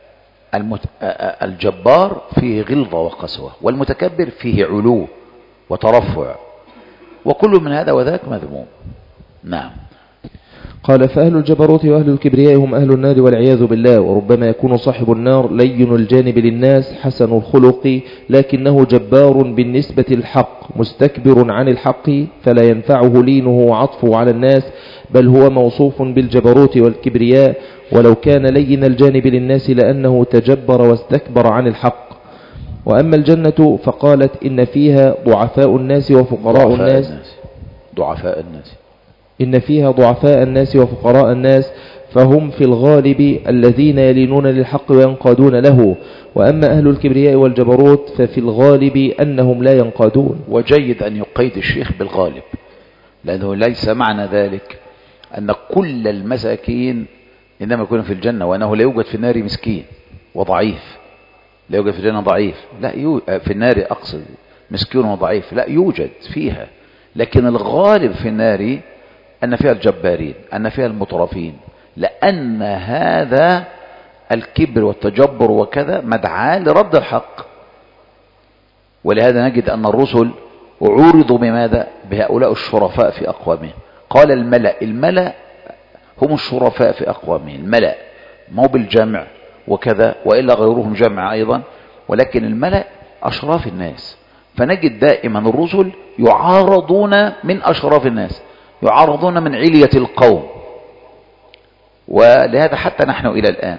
الجبار فيه غلظة وقسوة، والمتكبر فيه علو وترفع، وكل من هذا وذاك مذموم. نعم. قال فأهل الجبروت وأهل الكبرياء هم أهل النار والعياذ بالله. وربما يكون صاحب النار لين الجانب للناس حسن الخلق، لكنه جبار بالنسبة للحق مستكبر عن الحق، فلا ينفعه لينه وعطفه على الناس، بل هو موصوف بالجبروت والكبرياء. ولو كان لين الجانب للناس لأنه تجبر واستكبر عن الحق. وأما الجنة فقالت إن فيها ضعفاء الناس وفقراء الناس. ضعفاء الناس إن فيها ضعفاء الناس وفقراء الناس، فهم في الغالب الذين يلينون للحق وينقادون له. وأما أهل الكبرياء والجبروت ففي الغالب أنهم لا ينقادون. وجيد أن يقيد الشيخ بالغالب، لأنه ليس معنى ذلك أن كل المساكين إنما يكون في الجنة، وأنه لا يوجد في النار مسكين وضعيف، لا يوجد في الجنة ضعيف، لا في النار أقصد مسكين وضعيف، لا يوجد فيها، لكن الغالب في النار أن فيها الجبارين، أن فيها المترفين، لأن هذا الكبر والتجبر وكذا مدعاة لرد الحق. ولهذا نجد أن الرسل عورضوا بماذا؟ بهؤلاء الشرفاء في أقوامهم. قال الملأ هم الشرفاء في أقوامهم، الملأ مو بالجمع وكذا، وإلا غيرهم جمع أيضا، ولكن الملأ أشراف الناس. فنجد دائما الرسل يعارضون من أشراف الناس، يعارضون من علية القوم. ولهذا حتى نحن إلى الآن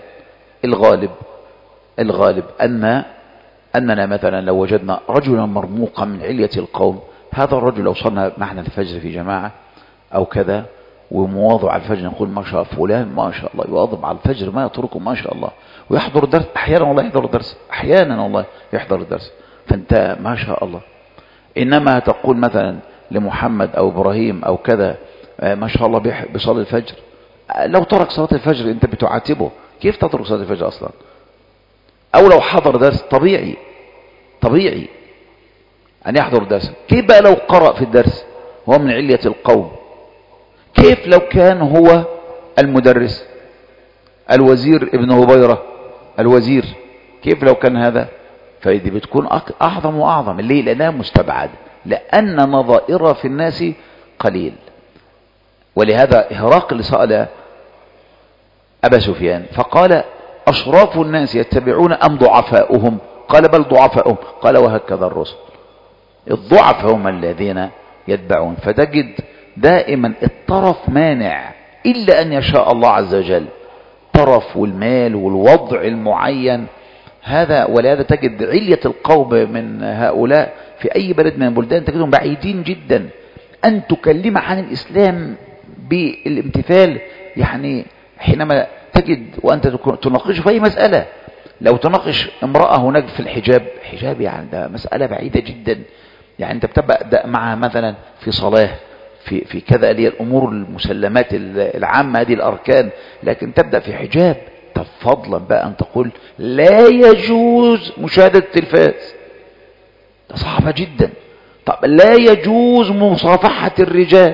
الغالب أننا مثلا لو وجدنا رجلا مرموقا من علية القوم، هذا الرجل لو صلنا معنا الفجر في جماعة أو كذا ومواظب على الفجر، نقول ما شاء فلان ما شاء الله يواظب على الفجر ما يتركه ما شاء الله، ويحضر الدرس أحيانا والله يحضر الدرس، أحيانا والله يحضر الدرس، فأنت ما شاء الله. إنما تقول مثلا لمحمد أو إبراهيم أو كذا ما شاء الله بيصلي الفجر، لو ترك صلاة الفجر أنت بتعاتبه، كيف تترك صلاة الفجر أصلا؟ أو لو حضر درس طبيعي أن يحضر درس، كيف بقى لو قرأ في الدرس هو من علية القوم؟ كيف لو كان هو المدرس الوزير ابن هبيرة الوزير، كيف لو كان هذا؟ فدي بتكون أعظم وأعظم. ليه؟ لأنها مستبعدة، لأن نظائرها في الناس قليل. ولهذا هرقل سأل أبا سفيان فقال أشراف الناس يتبعون أم ضعفاؤهم؟ قال بل ضعفاؤهم. قال وهكذا الرسل، الضعف هم الذين يتبعون. فتجد دائما الطرف مانع إلا أن يشاء الله عز وجل، طرف والمال والوضع المعين هذا. ولهذا تجد علية القوم من هؤلاء في أي بلد من البلدان تجدهم بعيدين جدا. أن تكلم عن الإسلام بالامتثال، يعني حينما تجد وأنت تناقش في أي مسألة، لو تناقش امرأة هناك في الحجاب يعني ده مسألة بعيدة جدا، يعني أنت بتبدأ معها مثلا في صلاة في كذا، اللي هي الأمور المسلمات العامة هذه الأركان، لكن تبدأ في حجاب. طب فضلا بقى أن تقول لا يجوز مشاهدة التلفاز، ده صعبة جدا. طب لا يجوز مصافحة الرجال،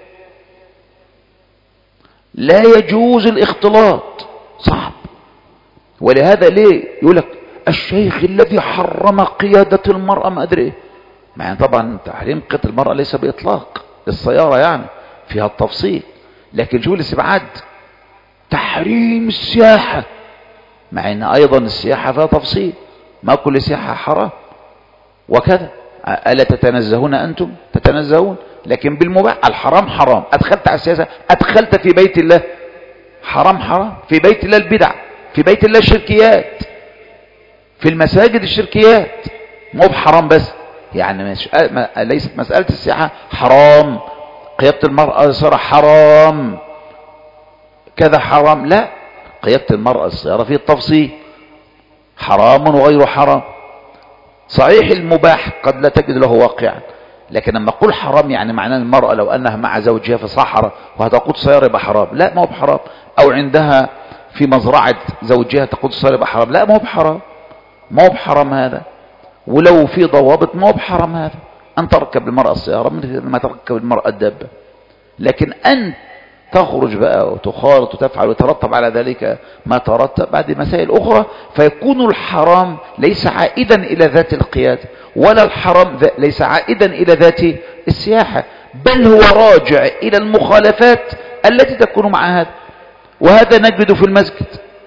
لا يجوز الاختلاط، صعب. ولهذا ليه يقول لك الشيخ الذي حرم قيادة المرأة ما أدري إيه، يعني طبعا تحريم قيادة المرأة ليس بإطلاق للسيارة، يعني فيها التفصيل، لكن شو الاستبعاد؟ تحريم السياحة، مع ان ايضا السياحة فيها تفصيل، ما كل سياحة حرام وكذا. ألا تتنزهون أنتم؟ تتنزهون، لكن بالمباح. الحرام حرام، أدخلت على السياسة، أدخلت في بيت الله حرام، في بيت الله البدع، في بيت الله الشركيات، في المساجد الشركيات، مو بحرام بس، يعني ليست مسألة السياحة حرام، قيادة المرأة السيارة حرام كذا حرام، لا، قيادة المرأة السيارة فيه التفصيل، حرام وغير حرام. صحيح المباح قد لا تجد له واقعا، لكن لما اقول حرام يعني معناه المرأة لو انها مع زوجها في صحراء وهتقود سيارة يبقى حرام، لا ما هو بحرام. او عندها في مزرعة زوجها تقود سيارة يبقى حرام، لا ما هو بحرام، ما هو بحرام هذا. ولو في ضوابط ما هو بحرام هذا، ان تركب المرأة السيارة مثل ما تركب المرأة الدابة. لكن ان تخرج بقى وتخالط وتفعل وترتب على ذلك ما ترتب بعد مسائل أخرى، فيكون الحرام ليس عائدا إلى ذات القيادة، ولا الحرام ليس عائدا إلى ذات السياحة، بل هو راجع إلى المخالفات التي تكون مع هذا. وهذا نجد في المسجد.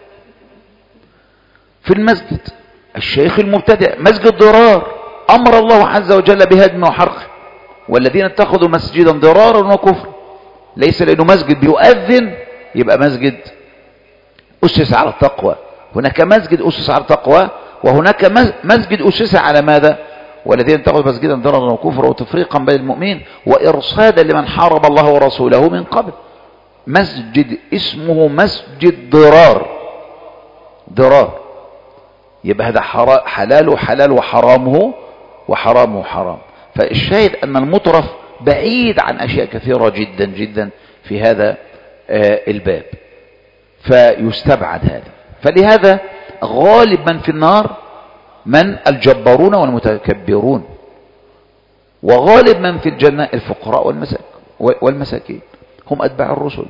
في المسجد الشيخ المبتدع مسجد ضرار، أمر الله عز وجل بهدمه وحرقه، والذين اتخذوا مسجدا ضرارا وكفرا، ليس لأنه مسجد بيؤذن يبقى مسجد أسس على التقوى. هناك مسجد أسس على التقوى، وهناك مسجد أسس على ماذا؟ والذين اتخذوا مسجدا ضرارا وكفرا وتفريقا بين المؤمنين وإرصادا لمن حارب الله ورسوله من قبل. مسجد اسمه مسجد ضرار، ضرار، يبقى هذا حلاله حلال وحرامه وحرامه حرام. فالشاهد أن المطرف بعيد عن أشياء كثيرة جدا جدا في هذا الباب، فيستبعد هذا. فلهذا غالب من في النار من الجبارون والمتكبرون، وغالب من في الجنة الفقراء والمساكين هم أتباع الرسل،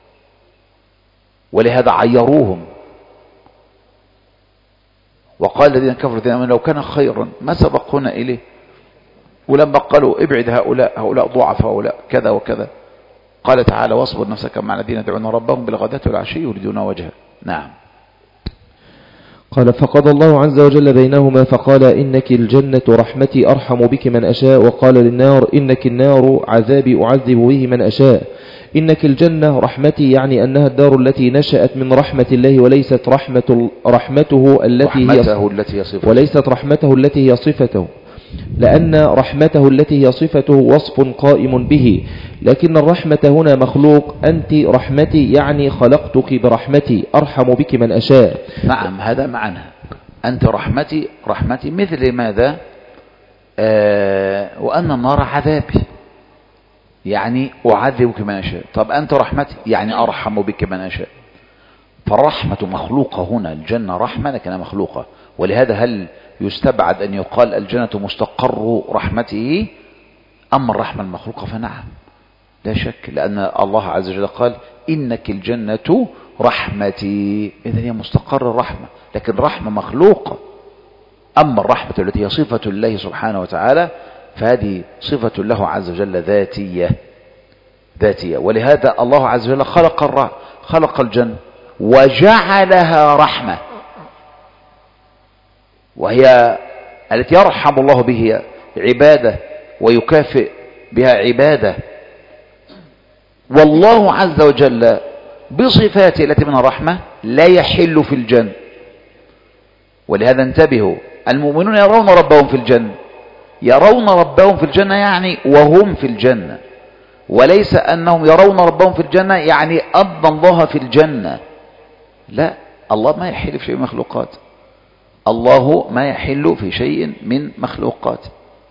ولهذا عيروهم. وقال الذين كفروا لو كان خيرا ما سبقونا إليه، ولما قالوا ابعد هؤلاء ضعف هؤلاء كذا وكذا، قال تعالى واصبر نفسك مع الذين يدعون ربهم بالغداة والعشي يريدون وجهه. نعم. قال فقضى الله عز وجل بينهما فقال إنك الجنة رحمتي أرحم بك من أشاء، وقال للنار إنك النار عذابي أعذب به من أشاء. إنك الجنة رحمتي يعني أنها الدار التي نشأت من رحمة الله، وليست رحمته التي هي صفته، لأن رحمته التي هي صفته وصف قائم به، لكن الرحمة هنا مخلوق. أنت رحمتي يعني خلقتك برحمتي أرحم بك من أشاء. نعم، هذا معنى أنت رحمتي مثل ماذا؟ وأن النار عذابي يعني أعذبك من أشاء. طب أنت رحمتي يعني أرحم بك من أشاء. فالرحمة مخلوقة هنا، الجنة رحمة لكنها مخلوقة. ولهذا هل يستبعد أن يقال الجنة مستقر رحمته أما الرحمة المخلوقة؟ فنعم لا شك، لأن الله عز وجل قال إنك الجنة رحمتي، إذن هي مستقر الرحمة، لكن رحمة مخلوقة. أما الرحمة التي هي صفة الله سبحانه وتعالى فهذه صفة له عز وجل ذاتية. ولهذا الله عز وجل خلق الجنة وجعلها رحمة، وهي التي يرحم الله به عباده ويكافئ بها عباده. والله عز وجل بصفاته التي من الرحمة لا يحل في الجنة. ولهذا انتبهوا، المؤمنون يرون ربهم في الجنة، يرون ربهم في الجنة يعني وهم في الجنة، وليس أنهم يرون ربهم في الجنة يعني أن الله في الجنة. لا، الله ما يحل في شيء من مخلوقات، الله ما يحل في شيء من مخلوقات.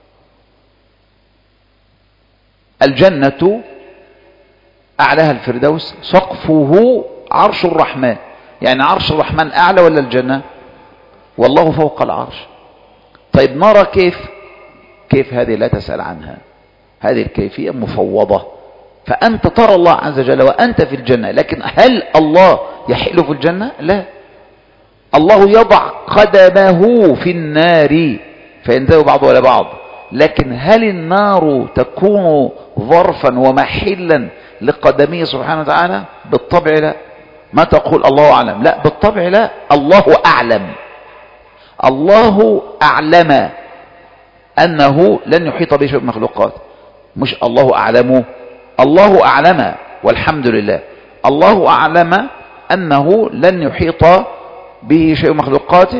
الجنة أعلاها الفردوس، سقفه عرش الرحمن، يعني عرش الرحمن أعلى ولا الجنة؟ والله فوق العرش. طيب نرى كيف هذه لا تسأل عنها، هذه الكيفية مفوضة. فأنت ترى الله عز وجل وأنت في الجنة، لكن هل الله يحل في الجنة؟ لا، الله يضع قدمه في النار فينتهي بعضه إلى بعض، لكن هل النار تكون ظرفا ومحلا لقدمه سبحانه وتعالى؟ بالطبع لا. ما تقول الله أعلم؟ لا، بالطبع لا، الله أعلم. الله أعلم أنه لن يحيط به شيء من المخلوقات، مش الله أعلم، الله أعلم والحمد لله. الله أعلم أنه لن يحيط به شيء من مخلوقاته.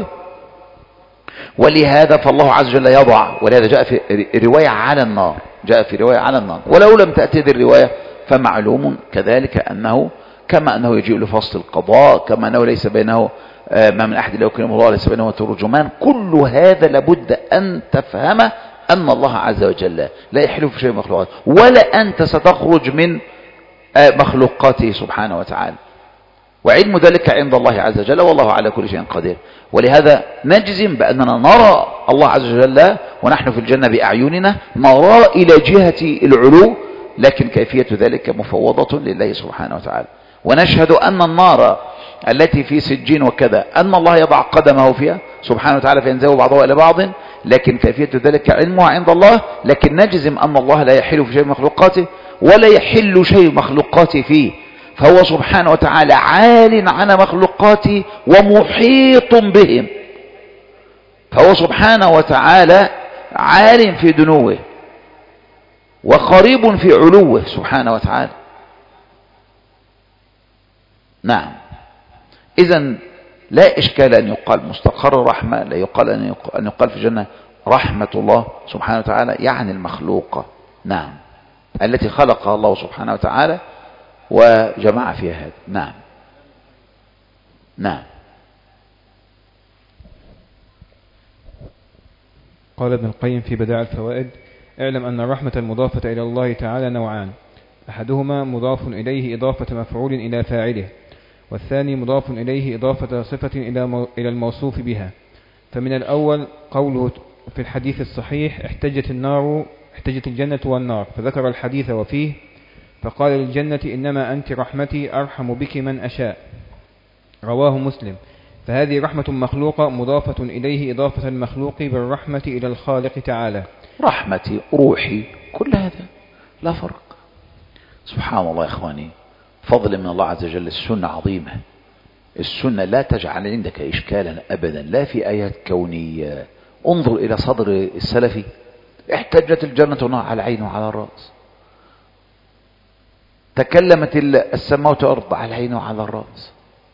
ولهذا فالله عز وجل يضع، ولهذا جاء في رواية على النار، ولو لم تأتي هذه الرواية فمعلوم كذلك أنه كما أنه يجيء لفصل القضاء، كما أنه ليس بينه ما من أحد لا يكلمه الله ليس بينه وترجمان. كل هذا لابد أن تفهم أن الله عز وجل لا يحل في شيء من مخلوقاته، ولا أنت ستخرج من مخلوقاته سبحانه وتعالى، وعلم ذلك عند الله عز وجل، والله على كل شيء قدير. ولهذا نجزم بأننا نرى الله عز وجل ونحن في الجنة بأعيننا، نرى إلى جهة العلو لكن كيفية ذلك مفوضة لله سبحانه وتعالى. ونشهد أن النار التي في سجين وكذا أن الله يضع قدمه فيها سبحانه وتعالى فينزوي بعضها إلى بعض، لكن كيفية ذلك علمها عند الله. لكن نجزم أن الله لا يحل في شيء مخلوقاته ولا يحل شيء مخلوقاته فيه، فهو سبحانه وتعالى عال على مخلوقاته ومحيط بهم، فهو سبحانه وتعالى عال في دنوه وقريب في علوه سبحانه وتعالى. نعم. إذن لا إشكال أن يقال مستقر الرحمة، لا يقال أن يقال في الجنة رحمة الله سبحانه وتعالى، يعني المخلوقة، نعم، التي خلقها الله سبحانه وتعالى وجمع فيها هذا. نعم. نعم. قال ابن القيم في بدائع الفوائد: اعلم أن الرحمة المضافة إلى الله تعالى نوعان: أحدهما مضاف إليه إضافة مفعول إلى فاعله، والثاني مضاف إليه إضافة صفة إلى الموصوف بها. فمن الأول قوله في الحديث الصحيح: احتجت الجنة والنار، فذكر الحديث وفيه فقال للجنة: إنما أنت رحمتي أرحم بك من أشاء، رواه مسلم. فهذه رحمة مخلوقة مضافة إليه إضافة المخلوق بالرحمة إلى الخالق تعالى. رحمتي، روحي، كل هذا لا فرق. سبحان الله يا إخواني، فضل من الله عز وجل. السنة عظيمة، السنة لا تجعل عندك إشكالا أبدا، لا في آيات كونية. انظر إلى صدر السلفي: احتجت الجنة والنار على العين وعلى الرأس، تكلمت السماء والأرض على العين وعلى الرأس،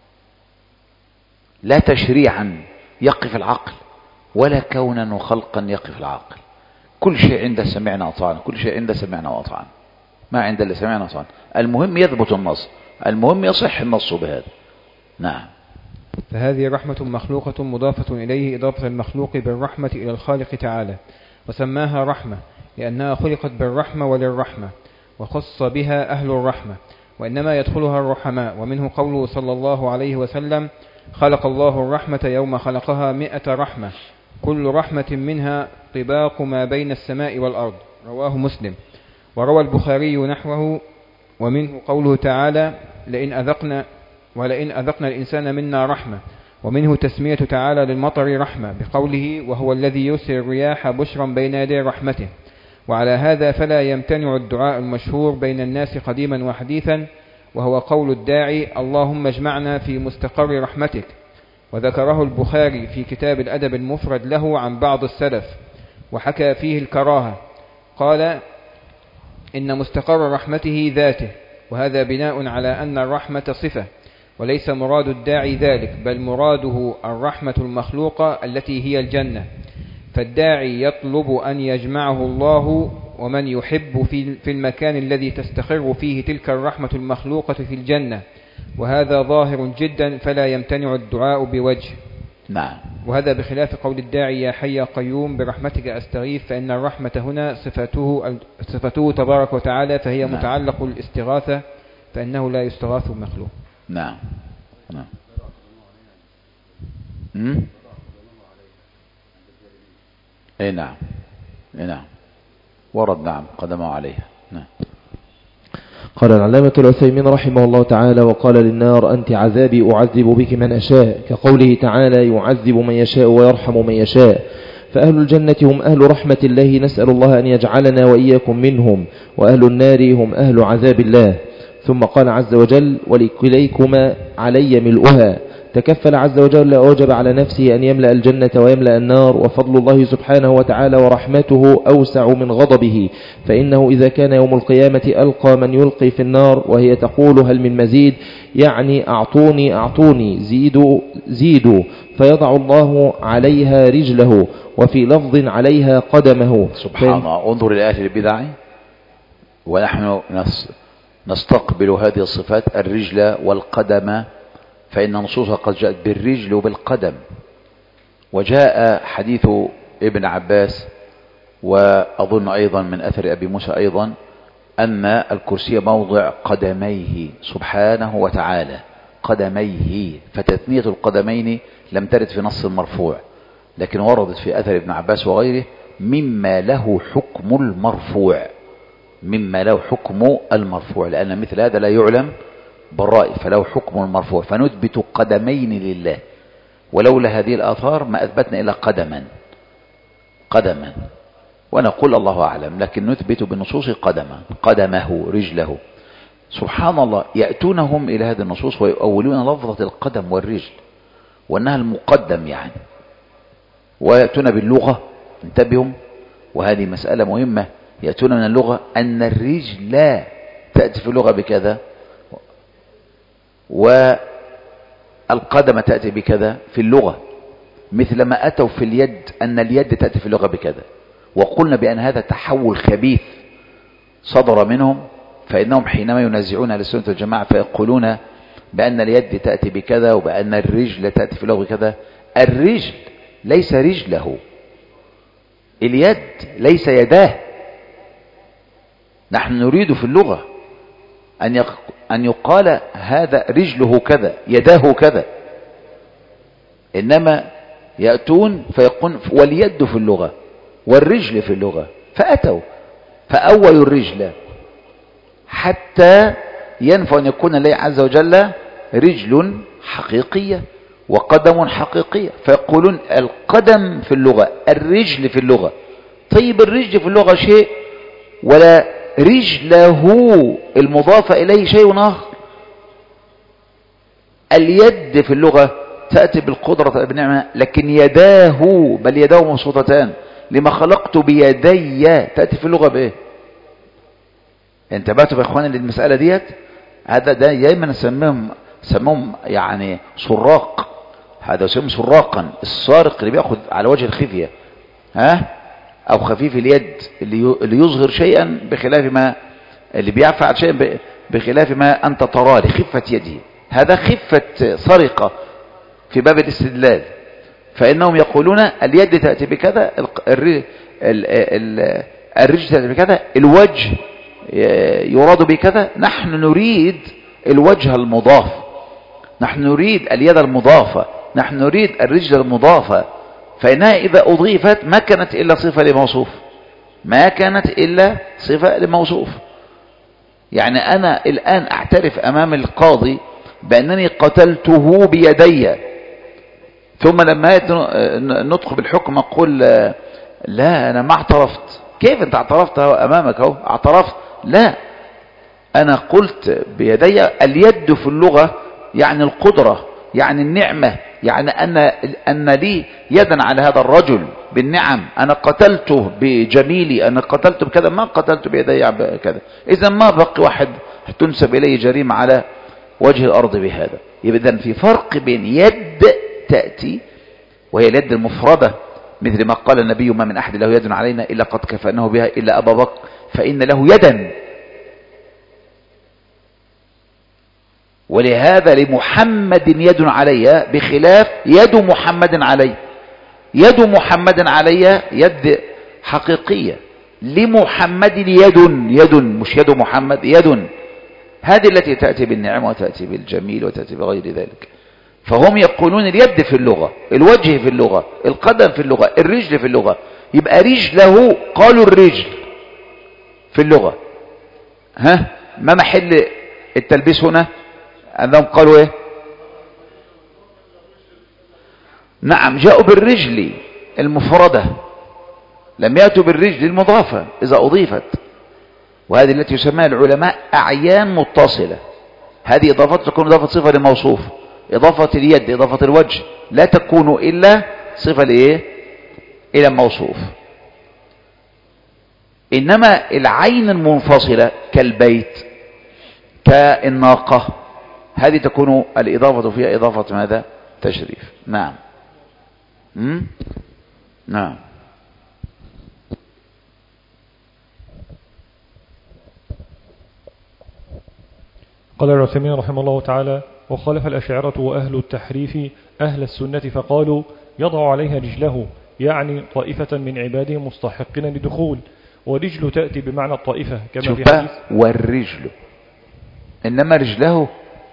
لا تشريعا يقف العقل ولا كونا وخلقا يقف العقل. كل شيء عند سمعنا وأطعنا، كل شيء عند سمعنا وأطعنا، ما عند اللي سمعنا وأطعنا. المهم يثبت النص، المهم يصح النص بهذا. نعم. فهذه رحمة مخلوقة مضافة إليه إضافة المخلوق بالرحمة إلى الخالق تعالى، وسماها رحمة لأنها خلقت بالرحمة وللرحمة، وخص بها أهل الرحمة، وإنما يدخلها الرحماء. ومنه قوله صلى الله عليه وسلم: خلق الله الرحمة يوم خلقها 100 رحمة، كل رحمة منها طباق ما بين السماء والأرض، رواه مسلم. وروى البخاري نحوه. ومنه قوله تعالى: ولئن أذقنا الإنسان منا رحمة. ومنه تسمية تعالى للمطر رحمة بقوله: وهو الذي يرسل الرياح بشرا بين يدي رحمته. وعلى هذا فلا يمتنع الدعاء المشهور بين الناس قديما وحديثا، وهو قول الداعي: اللهم اجمعنا في مستقر رحمتك. وذكره البخاري في كتاب الأدب المفرد له عن بعض السلف، وحكى فيه الكراهة، قال: إن مستقر رحمته ذاته، وهذا بناء على أن الرحمة صفة، وليس مراد الداعي ذلك، بل مراده الرحمة المخلوقة التي هي الجنة. فالداعي يطلب أن يجمعه الله ومن يحب في المكان الذي تستقر فيه تلك الرحمة المخلوقة في الجنة، وهذا ظاهر جدا، فلا يمتنع الدعاء بوجه. نعم. وهذا بخلاف قول الداعي: يا حي يا قيوم برحمتك أستغيث، فإن الرحمة هنا صفته تبارك وتعالى، فهي نعم. متعلق الاستغاثة، فإنه لا يستغاث بمخلوق. نعم. نعم. اي نعم. اي نعم. ورد نعم قدمه عليها. نعم. قال العلامة العثيمين رحمه الله تعالى: وقال للنار: أنت عذابي أعذب بك من أشاء، كقوله تعالى: يعذب من يشاء ويرحم من يشاء. فأهل الجنة هم أهل رحمة الله، نسأل الله أن يجعلنا وإياكم منهم، وأهل النار هم أهل عذاب الله. ثم قال عز وجل: ولكليكما علي ملؤها. تكفل عز وجل وأوجب على نفسه أن يملأ الجنة ويملأ النار، وفضل الله سبحانه وتعالى ورحمته أوسع من غضبه، فإنه إذا كان يوم القيامة ألقى من يلقي في النار وهي تقول: هل من مزيد؟ يعني أعطوني أعطوني، زيدوا زيدوا، فيضع الله عليها رجله، وفي لفظ عليها قدمه. سبحان الله. انظر إلى أهل البدع، ونحن نستقبل هذه الصفات: الرجل والقدم، فإن نصوصها قد جاءت بالرجل وبالقدم. وجاء حديث ابن عباس، وأظن أيضا من أثر أبي موسى أيضا، أن الكرسي موضع قدميه سبحانه وتعالى، قدميه. فتثنية القدمين لم ترد في نص مرفوع، لكن وردت في أثر ابن عباس وغيره مما له حكم المرفوع، مما له حكم المرفوع، لأن مثل هذا لا يعلم بالرأي، فله حكم المرفوع، فنثبت قدمين لله، ولولا هذه الآثار ما أثبتنا إلا قدما، ونقول الله أعلم، لكن نثبت بالنصوص قدمه رجله. سبحان الله، يأتونهم إلى هذه النصوص ويؤولون لفظة القدم والرجل وأنها المقدم يعني، ويأتون باللغة، انتبهوا، وهذه مسألة مهمة، يأتون من اللغة أن الرجل لا تأتي في اللغة بكذا، والقدم تأتي بكذا في اللغة، مثل ما أتوا في اليد أن اليد تأتي في اللغة بكذا. وقلنا بأن هذا تحول خبيث صدر منهم، فإنهم حينما ينزعون على السنة والجماعة فيقولون بأن اليد تأتي بكذا وبأن الرجل تأتي في اللغة بكذا. الرجل ليس رجله، اليد ليس يداه. نحن نريد في اللغة أن يقال هذا رجله كذا يداه كذا، إنما يأتون فيقول واليد في اللغة والرجل في اللغة، فأتوا فأولوا الرجل حتى ينفع أن يكون الله عز وجل رجل حقيقية وقدم حقيقية، فيقولون القدم في اللغة الرجل في اللغة. طيب الرجل في اللغة شيء ولا رجله المضافة إليه شيء آخر. اليد في اللغة تأتي بالقدرة بالنعمة، لكن يداه بل يداه مبسوطتان، لما خلقت بيدي تأتي في اللغة بإيه؟ انتبهتوا يا إخواني للمسألة ديت؟ هذا ده دايما سموهم يعني سراق، هذا يسمى سراقا، السارق اللي بيأخذ على وجه الخفية، أو خفيف اليد اللي يظهر شيئا بخلاف ما، اللي بيفعل شيئا بخلاف ما أنت تراه لخفة يده، هذا خفة سرقة في باب الاستدلال. فإنهم يقولون اليد تأتي بكذا، الرجل تأتي بكذا، الوجه يراد بكذا. نحن نريد الوجه المضاف، نحن نريد اليد المضافة، نحن نريد الرجل المضافة، فإنها إذا أضيفت ما كانت إلا صفة لموصوف، ما كانت إلا صفة لموصوف. يعني أنا الآن أعترف أمام القاضي بأنني قتلته بيدي، ثم لما ندخل بالحكم أقول لا أنا ما اعترفت. كيف أنت اعترفت أمامك أهو اعترفت؟ لا، أنا قلت بيدي. اليد في اللغة يعني القدرة، يعني النعمة، يعني أن لي يدا على هذا الرجل بالنعم، أنا قتلته بجميلي، أنا قتلته بكذا، ما قتلته بيدي بكذا. إذا ما بقي واحد تنسب إليه جريمة على وجه الأرض بهذا. إذن في فرق بين يد تأتي وهي اليد المفردة، مثل ما قال النبي ما من أحد له يد علينا إلا قد كفأناه بها إلا أبا بكر فإن له يدا، ولهذا لمحمد يد علي بخلاف يد محمد علي. يد محمد علي يد حقيقية، لمحمد يد مش يد محمد، يد هذه التي تأتي بالنعم وتأتي بالجميل وتأتي بغير ذلك. فهم يقولون اليد في اللغة، الوجه في اللغة، القدم في اللغة، الرجل في اللغة. يبقى رجله قالوا الرجل في اللغة. ما محل التلبيس هنا؟ أنهم قالوا إيه؟ نعم، جاءوا بالرجل المفردة، لم يأتوا بالرجل المضافة إذا أضيفت، وهذه التي يسميها العلماء أعيان متصلة. هذه إضافة تكون إضافة صفة لموصوف، إضافة اليد، إضافة الوجه لا تكون إلا صفة لإيه؟ إلى موصوف. إنما العين المنفصلة كالبيت كالناقة، هذه تكون الإضافة فيها إضافة ماذا؟ تشريف. نعم. نعم. قال العثيمين رحمه الله تعالى: وخالف الأشاعرة وأهل التحريف أهل السنة فقالوا يضع عليها رجله، يعني طائفة من عباده مستحقين لدخول، ورجل تأتي بمعنى الطائفة كما في حديث والرجل، إنما رجله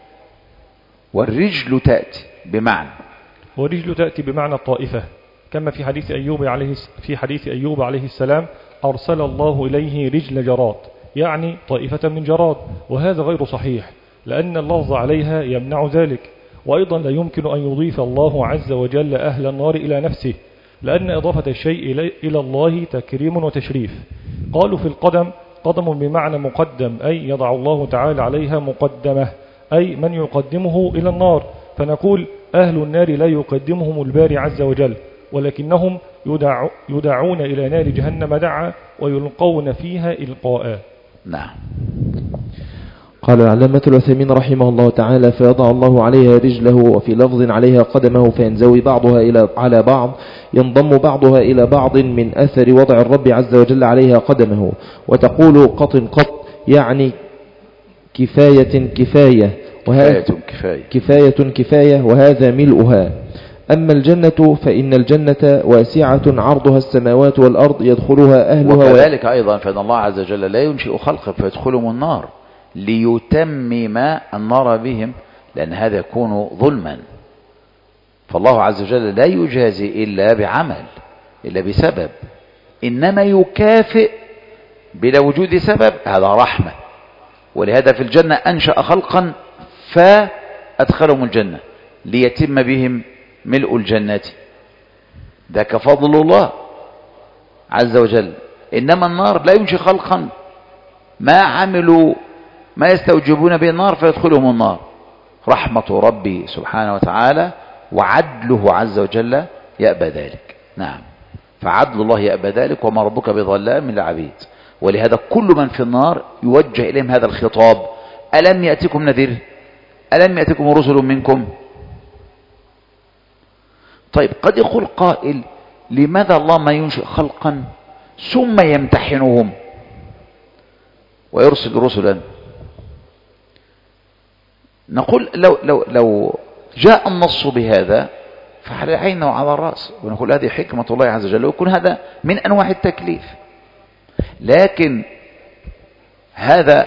والرجل تأتي بمعنى، ورجل تأتي بمعنى الطائفة كما في حديث أيوب عليه السلام: أرسل الله إليه رجل جراد، يعني طائفة من جراد، وهذا غير صحيح لأن اللفظ عليها يمنع ذلك. وأيضا لا يمكن أن يضيف الله عز وجل أهل النار إلى نفسه، لأن إضافة الشيء إلى الله تكريم وتشريف. قالوا في القدم قدم بمعنى مقدم، أي يضع الله تعالى عليها مقدمة، أي من يقدمه إلى النار، فنقول أهل النار لا يقدمهم الباري عز وجل، ولكنهم يدعون إلى نار جهنم دعا ويلقون فيها إلقاء. نعم. قال العلامة العثيمين رحمه الله تعالى: فيضع الله عليها رجله، وفي لفظ عليها قدمه، فينزوي بعضها على بعض، ينضم بعضها إلى بعض من أثر وضع الرب عز وجل عليها قدمه. وتقول قط قط، يعني كفاية كفاية، كفاية، وهذا ملؤها. أما الجنة فإن الجنة واسعة عرضها السماوات والأرض، يدخلها أهلها. وكذلك أيضا فإن الله عز وجل لا ينشئ خلقا فيدخلهم النار ليتمم النار بهم، لأن هذا يكون ظلما. فالله عز وجل لا يجازي إلا بعمل، إلا بسبب، إنما يكافئ بلا وجود سبب، هذا رحمة. ولهذا في الجنة أنشأ خلقا فأدخلهم الجنة ليتم بهم ملء الجنة، ذاك فضل الله عز وجل. إنما النار لا ينشئ خلقا ما عملوا ما يستوجبون به النار فيدخلهم النار، رحمة ربي سبحانه وتعالى وعدله عز وجل يأبى ذلك. نعم، فعدل الله يأبى ذلك، وما ربك بظلام للعبيد. ولهذا كل من في النار يوجه إليهم هذا الخطاب: ألم يأتكم نذير؟ ألم يأتكم رسل منكم؟ طيب، قد يقول قائل: لماذا الله ما ينشئ خلقا ثم يمتحنهم ويرسل رسلا؟ نقول لو جاء النص بهذا فعلى العين وعلى الرأس، ونقول هذه حكمة الله عز وجل، ويكون هذا من أنواع التكليف. لكن هذا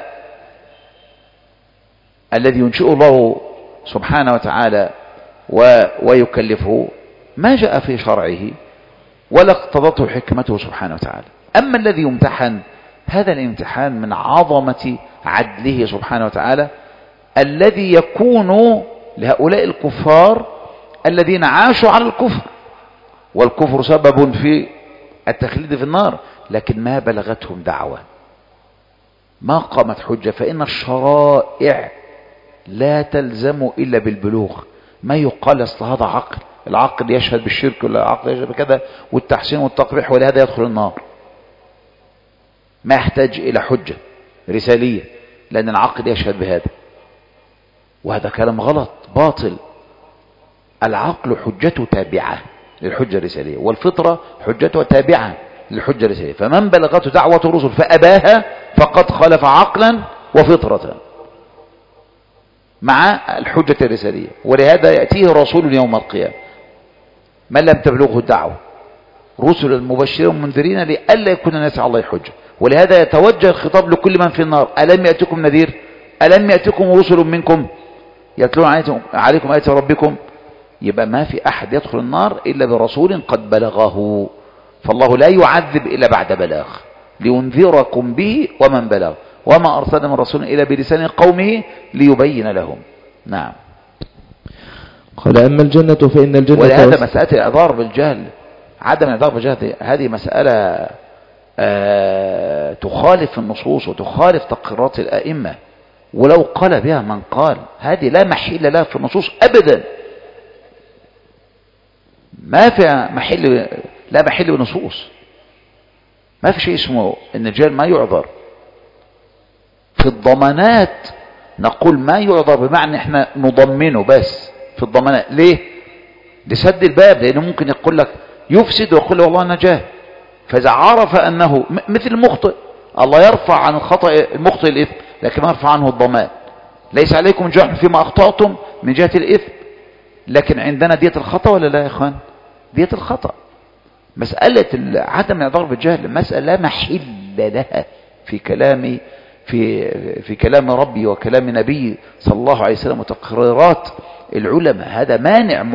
الذي ينشئه الله سبحانه وتعالى ويكلفه ما جاء في شرعه ولا اقتضته حكمته سبحانه وتعالى. أما الذي يمتحن، هذا الامتحان من عظمة عدله سبحانه وتعالى، الذي يكون لهؤلاء الكفار الذين عاشوا على الكفر، والكفر سبب في التخليد في النار، لكن ما بلغتهم دعوة، ما قامت حجة. فإن الشرائع لا تلزم إلا بالبلوغ. ما يقال أصل هذا عقل، العقل يشهد بالشرك ولا العقل يشهد بكذا والتحسين والتقبيح ولهذا يدخل النار، ما يحتاج إلى حجة رسالية، لأن العقل يشهد بهذا. وهذا كلام غلط باطل. العقل حجته تابعة للحجة الرسالية، والفطرة حجتها تابعة للحجة الرسالية. فمن بلغته دعوة الرسل فأباها فقد خالف عقلا وفطرة مع الحجة الرسالية. ولهذا يأتيه رسول يوم القيامة من لم تبلغه الدعوة، رسل المبشرين والمنذرين لئلا يكون الناس على الله حجة. ولهذا يتوجه الخطاب لكل من في النار: ألم يأتكم نذير؟ ألم يأتكم رسل منكم يتلون عليكم آيات ربكم؟ يبقى ما في أحد يدخل النار إلا برسول قد بلغه. فالله لا يعذب إلا بعد بلاغ، لينذركم به ومن بلغ، وما أرسلنا من رسول إلا بلسان قومه ليبين لهم. نعم. قال: أما الجنة فإن الجنة. ولهذا مسألة الإعذار بالجهل، عدم الإعذار بالجهل، هذه مسألة تخالف النصوص وتخالف تقريرات الأئمة، ولو قال بها من قال، هذه لا محل لها في النصوص أبدا. ما في محل، لا محل بالنصوص. ما في شيء اسمه ان الجهل ما يعذر. في الضمانات نقول ما يعذر بمعنى احنا نضمنه بس في الضمانات. ليه؟ لسد الباب، لانه ممكن يقول لك يفسد ويقول له والله انا جاهل. فاذا عرف انه مثل المخطئ، الله يرفع عن الخطأ المخطئ الاثم، لكن ما يرفع عنه الضمان. ليس عليكم جرح فيما اخطأتم من جهة الاثم، لكن عندنا دية الخطأ ولا لا يا اخوان؟ دية الخطأ. مسألة عدم الإعذار بالجهل مسألة لا محل لها في كلام ربي وكلام نبي صلى الله عليه وسلم وتقريرات العلماء. هذا مانع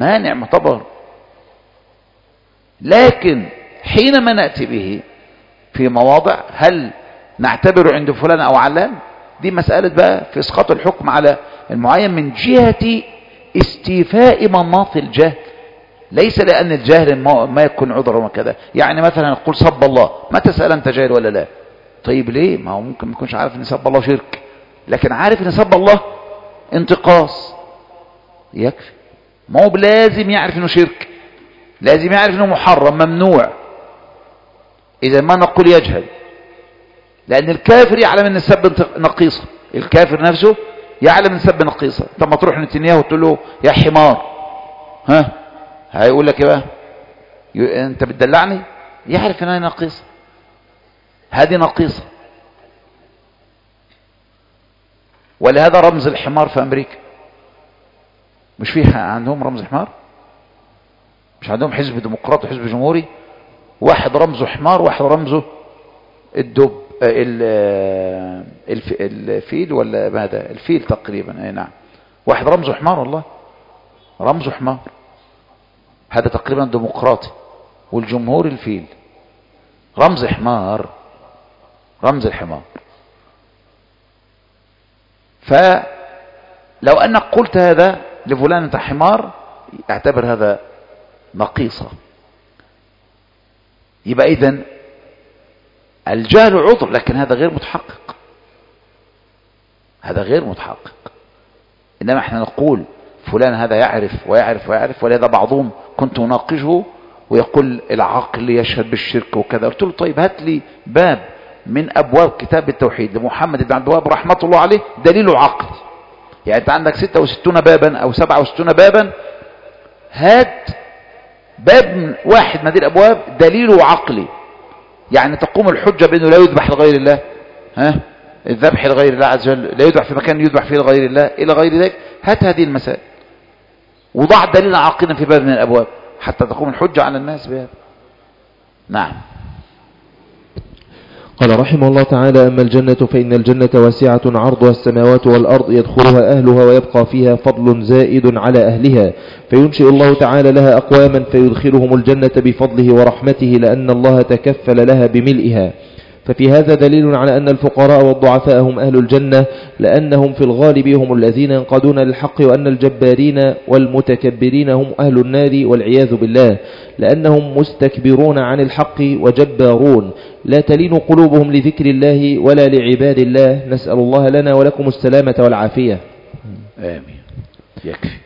معتبر. لكن حينما نأتي به في مواضع هل نعتبر عند فلان أو علان؟ دي مسألة بقى في إسقاط الحكم على المعين من جهة استيفاء مناط الجهل، ليس لأن الجهل ما يكون عذرا وكذا. يعني مثلا نقول سب الله، ما تسأل أنت جاهل ولا لا؟ طيب ليه؟ ما هو ممكن ما يكونش عارف أن سب الله شرك، لكن عارف أن سب الله انتقاص، يكفي. ما هو لازم يعرف أنه شرك، لازم يعرف أنه محرم ممنوع. إذا ما نقول يجهل، لأن الكافر يعلم أن السب نقيصة، الكافر نفسه يعلم أن السب نقيصة. طب ما تروح نتنياهو وتقول له يا حمار، ها هيقول لك ايه بقى؟ انت بتدلعني؟ يعرف انها نقيصة، هذه نقيصة. ولهذا رمز الحمار في امريكا، مش فيه عندهم رمز حمار؟ مش عندهم حزب ديمقراطي وحزب جمهوري؟ واحد رمزه حمار، واحد رمزه الدب، الفيل ولا ماذا؟ الفيل تقريبا، اي نعم. واحد رمزه حمار، والله رمزه حمار، هذا تقريبا ديمقراطي، والجمهور الفيل. رمز حمار، رمز الحمار. فلو أنك قلت هذا لفلان انت حمار، اعتبر هذا نقيصة. يبقى إذن الجهل عذر، لكن هذا غير متحقق، هذا غير متحقق. إنما احنا نقول فلان هذا يعرف ويعرف ويعرف. ولهذا بعضهم كنت اناقشه ويقول العقل يشهد بالشرك وكذا. قلت له طيب هات لي باب من ابواب كتاب التوحيد لمحمد بن عبد الوهاب رحمه الله عليه دليله عقل. يعني انت عندك 66 بابا او 67 بابا، هات باب واحد من هذه الابواب دليله عقلي، يعني تقوم الحجه بانه لا يذبح لغير الله، ها الذبح لغير الله عز وجل، لا يذبح في مكان يذبح فيه لغير الله الى غير ذلك. هات هذه المسائل وضع دليلا عقيدا في باب من الابواب حتى تقوم الحجه على الناس بهذا. نعم. قال رحمه الله تعالى: أما الجنة فإن الجنة واسعة عرضها السماوات والأرض يدخلها أهلها ويبقى فيها فضل زائد على أهلها، فينشئ الله تعالى لها أقواما فيدخلهم الجنة بفضله ورحمته لأن الله تكفل لها بملئها. ففي هذا دليل على أن الفقراء والضعفاء هم أهل الجنة، لأنهم في الغالب هم الذين ينقادون للحق، وأن الجبارين والمتكبرين هم أهل النار والعياذ بالله، لأنهم مستكبرون عن الحق وجبارون لا تلين قلوبهم لذكر الله ولا لعباد الله. نسأل الله لنا ولكم السلامة والعافية. آمين. يكفي.